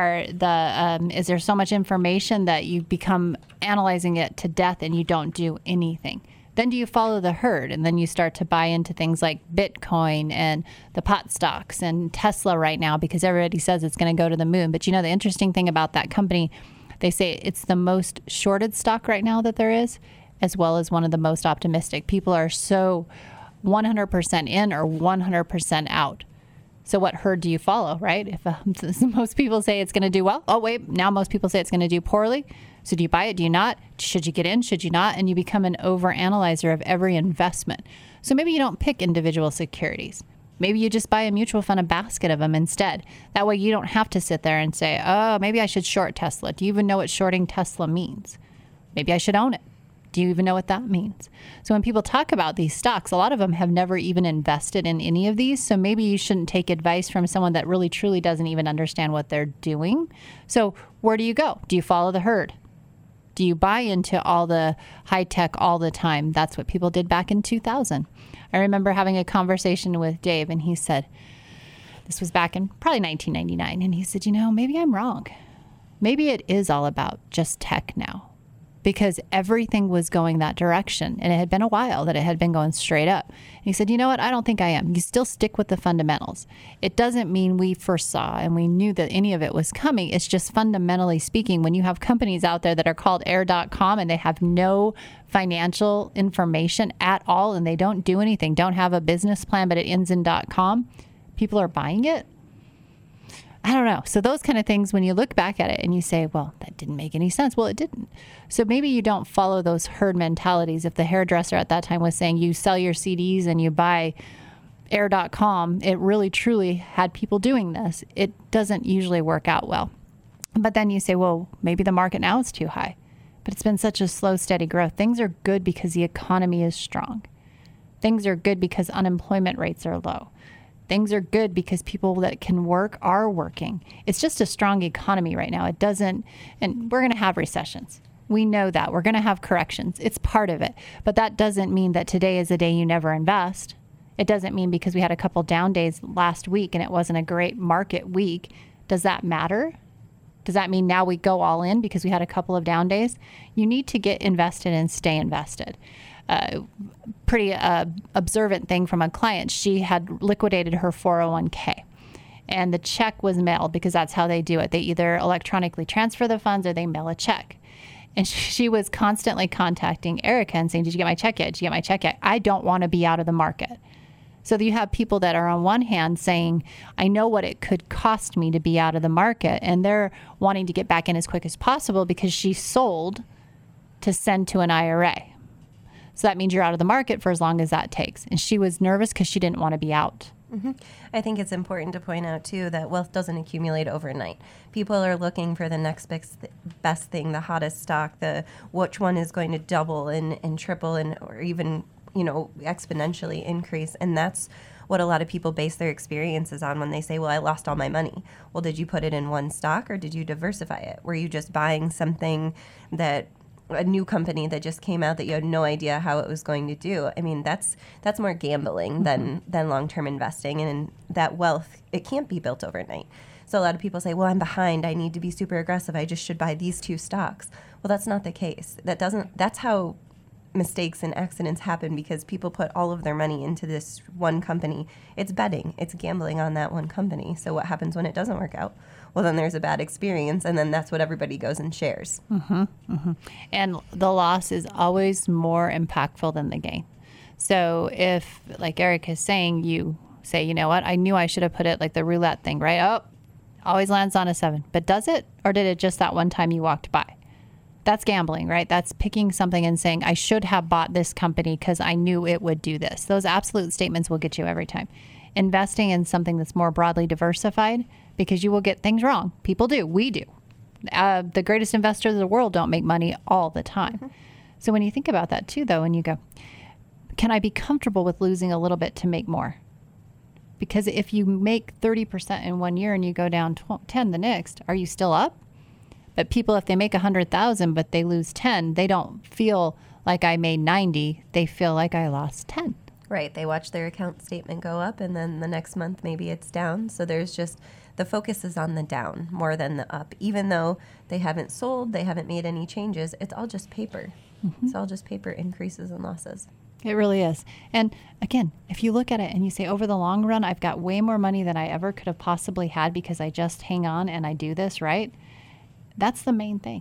Is there so much information that you become analyzing it to death and you don't do anything? Then do you follow the herd, and then you start to buy into things like Bitcoin and the pot stocks and Tesla right now because everybody says it's going to go to the moon. But you know, the interesting thing about that company, they say it's the most shorted stock right now that there is, as well as one of the most optimistic. People are so 100% in or 100% out. So what herd do you follow, right? If most people say it's going to do well, oh, wait, now most people say it's going to do poorly. So do you buy it? Do you not? Should you get in? Should you not? And you become an over-analyzer of every investment. So maybe you don't pick individual securities. Maybe you just buy a mutual fund, a basket of them instead. That way you don't have to sit there and say, oh, maybe I should short Tesla. Do you even know what shorting Tesla means? Maybe I should own it. Do you even know what that means? So when people talk about these stocks, a lot of them have never even invested in any of these. So maybe you shouldn't take advice from someone that really truly doesn't even understand what they're doing. So where do you go? Do you follow the herd? Do you buy into all the high tech all the time? That's what people did back in 2000. I remember having a conversation with Dave, and he said, this was back in probably 1999, and he said, you know, maybe I'm wrong. Maybe it is all about just tech now, because everything was going that direction, and it had been a while that it had been going straight up. And he said, you know what, I don't think I am. You still stick with the fundamentals. It doesn't mean we foresaw and we knew that any of it was coming. It's just fundamentally speaking, when you have companies out there that are called air.com and they have no financial information at all and they don't do anything, don't have a business plan, but it ends in .com, people are buying it. I don't know. So those kind of things, when you look back at it and you say, well, that didn't make any sense. Well, it didn't. So maybe you don't follow those herd mentalities. If the hairdresser at that time was saying you sell your CDs and you buy air.com, it really truly had people doing this. It doesn't usually work out well. But then you say, well, maybe the market now is too high. But it's been such a slow, steady growth. Things are good because the economy is strong. Things are good because unemployment rates are low. Things are good because people that can work are working. It's just a strong economy right now. It doesn't, and we're going to have recessions. We know that. We're going to have corrections. It's part of it. But that doesn't mean that today is a day you never invest. It doesn't mean because we had a couple down days last week and it wasn't a great market week. Does that matter? Does that mean now we go all in because we had a couple of down days? You need to get invested and stay invested. Pretty observant thing from a client. She had liquidated her 401k, and the check was mailed because that's how they do it. They either electronically transfer the funds or they mail a check. And she was constantly contacting Erica and saying, did you get my check yet? Did you get my check yet? I don't want to be out of the market. So you have people that are on one hand saying, I know what it could cost me to be out of the market, and they're wanting to get back in as quick as possible because she sold to send to an IRA. So that means you're out of the market for as long as that takes. And she was nervous because she didn't want to be out. Mm-hmm. I think it's important to point out, too, that wealth doesn't accumulate overnight. People are looking for the next best thing, the hottest stock, which one is going to double and triple or even, exponentially increase. And that's what a lot of people base their experiences on when they say, well, I lost all my money. Well, did you put it in one stock or did you diversify it? Were you just buying something a new company that just came out that you had no idea how it was going to do? I mean, that's more gambling than long-term investing. And that wealth, it can't be built overnight. So a lot of people say, well, I'm behind. I need to be super aggressive. I just should buy these two stocks. Well, that's not the case. That's how mistakes and accidents happen because people put all of their money into this one company. It's betting. It's gambling on that one company. So what happens when it doesn't work out? Well, then there's a bad experience, and then that's what everybody goes and shares. And the loss is always more impactful than the gain. So if, like Eric is saying, you say, you know what, I knew I should have put it like the roulette thing, right? Oh, always lands on a 7. But does it? Or did it just that one time you walked by? That's gambling, right? That's picking something and saying, I should have bought this company because I knew it would do this. Those absolute statements will get you every time. Investing in something that's more broadly diversified, because you will get things wrong. People do. We do. The greatest investors in the world don't make money all the time. So when you think about that too, though, and you go, can I be comfortable with losing a little bit to make more? Because if you make 30% in 1 year and you go down 10 the next, are you still up? But people, if they make 100,000 but they lose 10, they don't feel like I made 90. They feel like I lost 10. Right. They watch their account statement go up, and then the next month maybe it's down. So there's just, the focus is on the down more than the up. Even though they haven't sold, they haven't made any changes, it's all just paper. It's all just paper increases and losses. It really is. And again, if you look at it and you say, over the long run, I've got way more money than I ever could have possibly had because I just hang on and I do this, right? That's the main thing.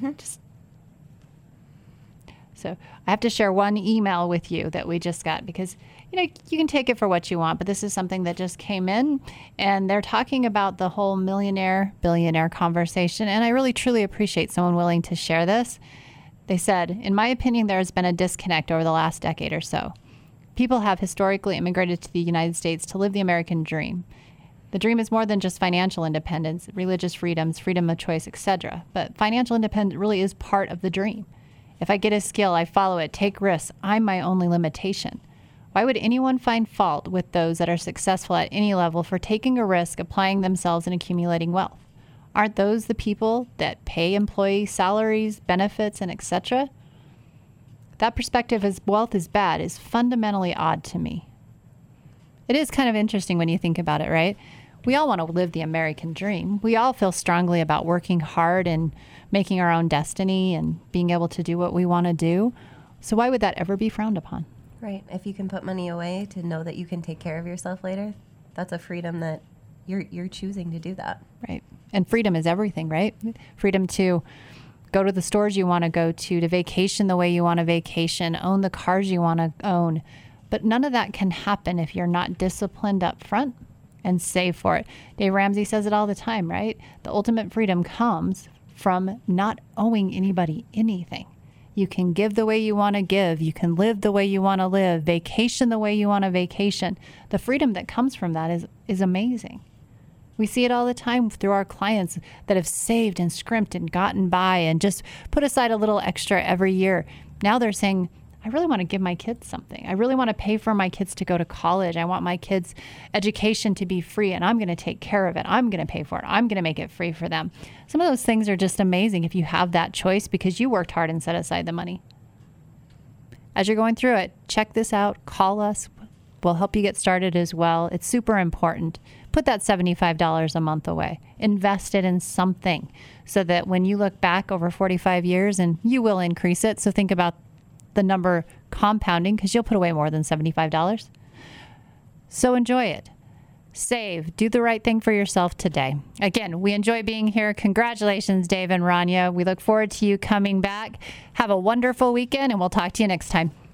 So I have to share one email with you that we just got, because, you know, you can take it for what you want, but this is something that just came in, and they're talking about the whole millionaire, billionaire conversation. And I really, truly appreciate someone willing to share this. They said, in my opinion, there has been a disconnect over the last decade or so. People have historically immigrated to the United States to live the American dream. The dream is more than just financial independence, religious freedoms, freedom of choice, etc. But financial independence really is part of the dream. If I get a skill, I follow it, take risks. I'm my only limitation. Why would anyone find fault with those that are successful at any level for taking a risk, applying themselves, and accumulating wealth? Aren't those the people that pay employee salaries, benefits, and etc.? That perspective as wealth is bad is fundamentally odd to me. It is kind of interesting when you think about it, right? We all want to live the American dream. We all feel strongly about working hard and making our own destiny and being able to do what we want to do. So why would that ever be frowned upon? Right. If you can put money away to know that you can take care of yourself later, that's a freedom that you're choosing to do that. Right. And freedom is everything, right? Freedom to go to the stores you want to go to vacation the way you want to vacation, own the cars you want to own. But none of that can happen if you're not disciplined up front and save for it. Dave Ramsey says it all the time, right? The ultimate freedom comes from not owing anybody anything. You can give the way you want to give. You can live the way you want to live. Vacation the way you want to vacation. The freedom that comes from that is amazing. We see it all the time through our clients that have saved and scrimped and gotten by and just put aside a little extra every year. Now they're saying, I really want to give my kids something. I really want to pay for my kids to go to college. I want my kids' education to be free, and I'm going to take care of it. I'm going to pay for it. I'm going to make it free for them. Some of those things are just amazing if you have that choice because you worked hard and set aside the money. As you're going through it, check this out. Call us. We'll help you get started as well. It's super important. Put that $75 a month away. Invest it in something so that when you look back over 45 years, and you will increase it, so think about the number compounding because you'll put away more than $75. So enjoy it. Save. Do the right thing for yourself today. Again, we enjoy being here. Congratulations, Dave and Rania. We look forward to you coming back. Have a wonderful weekend, and we'll talk to you next time.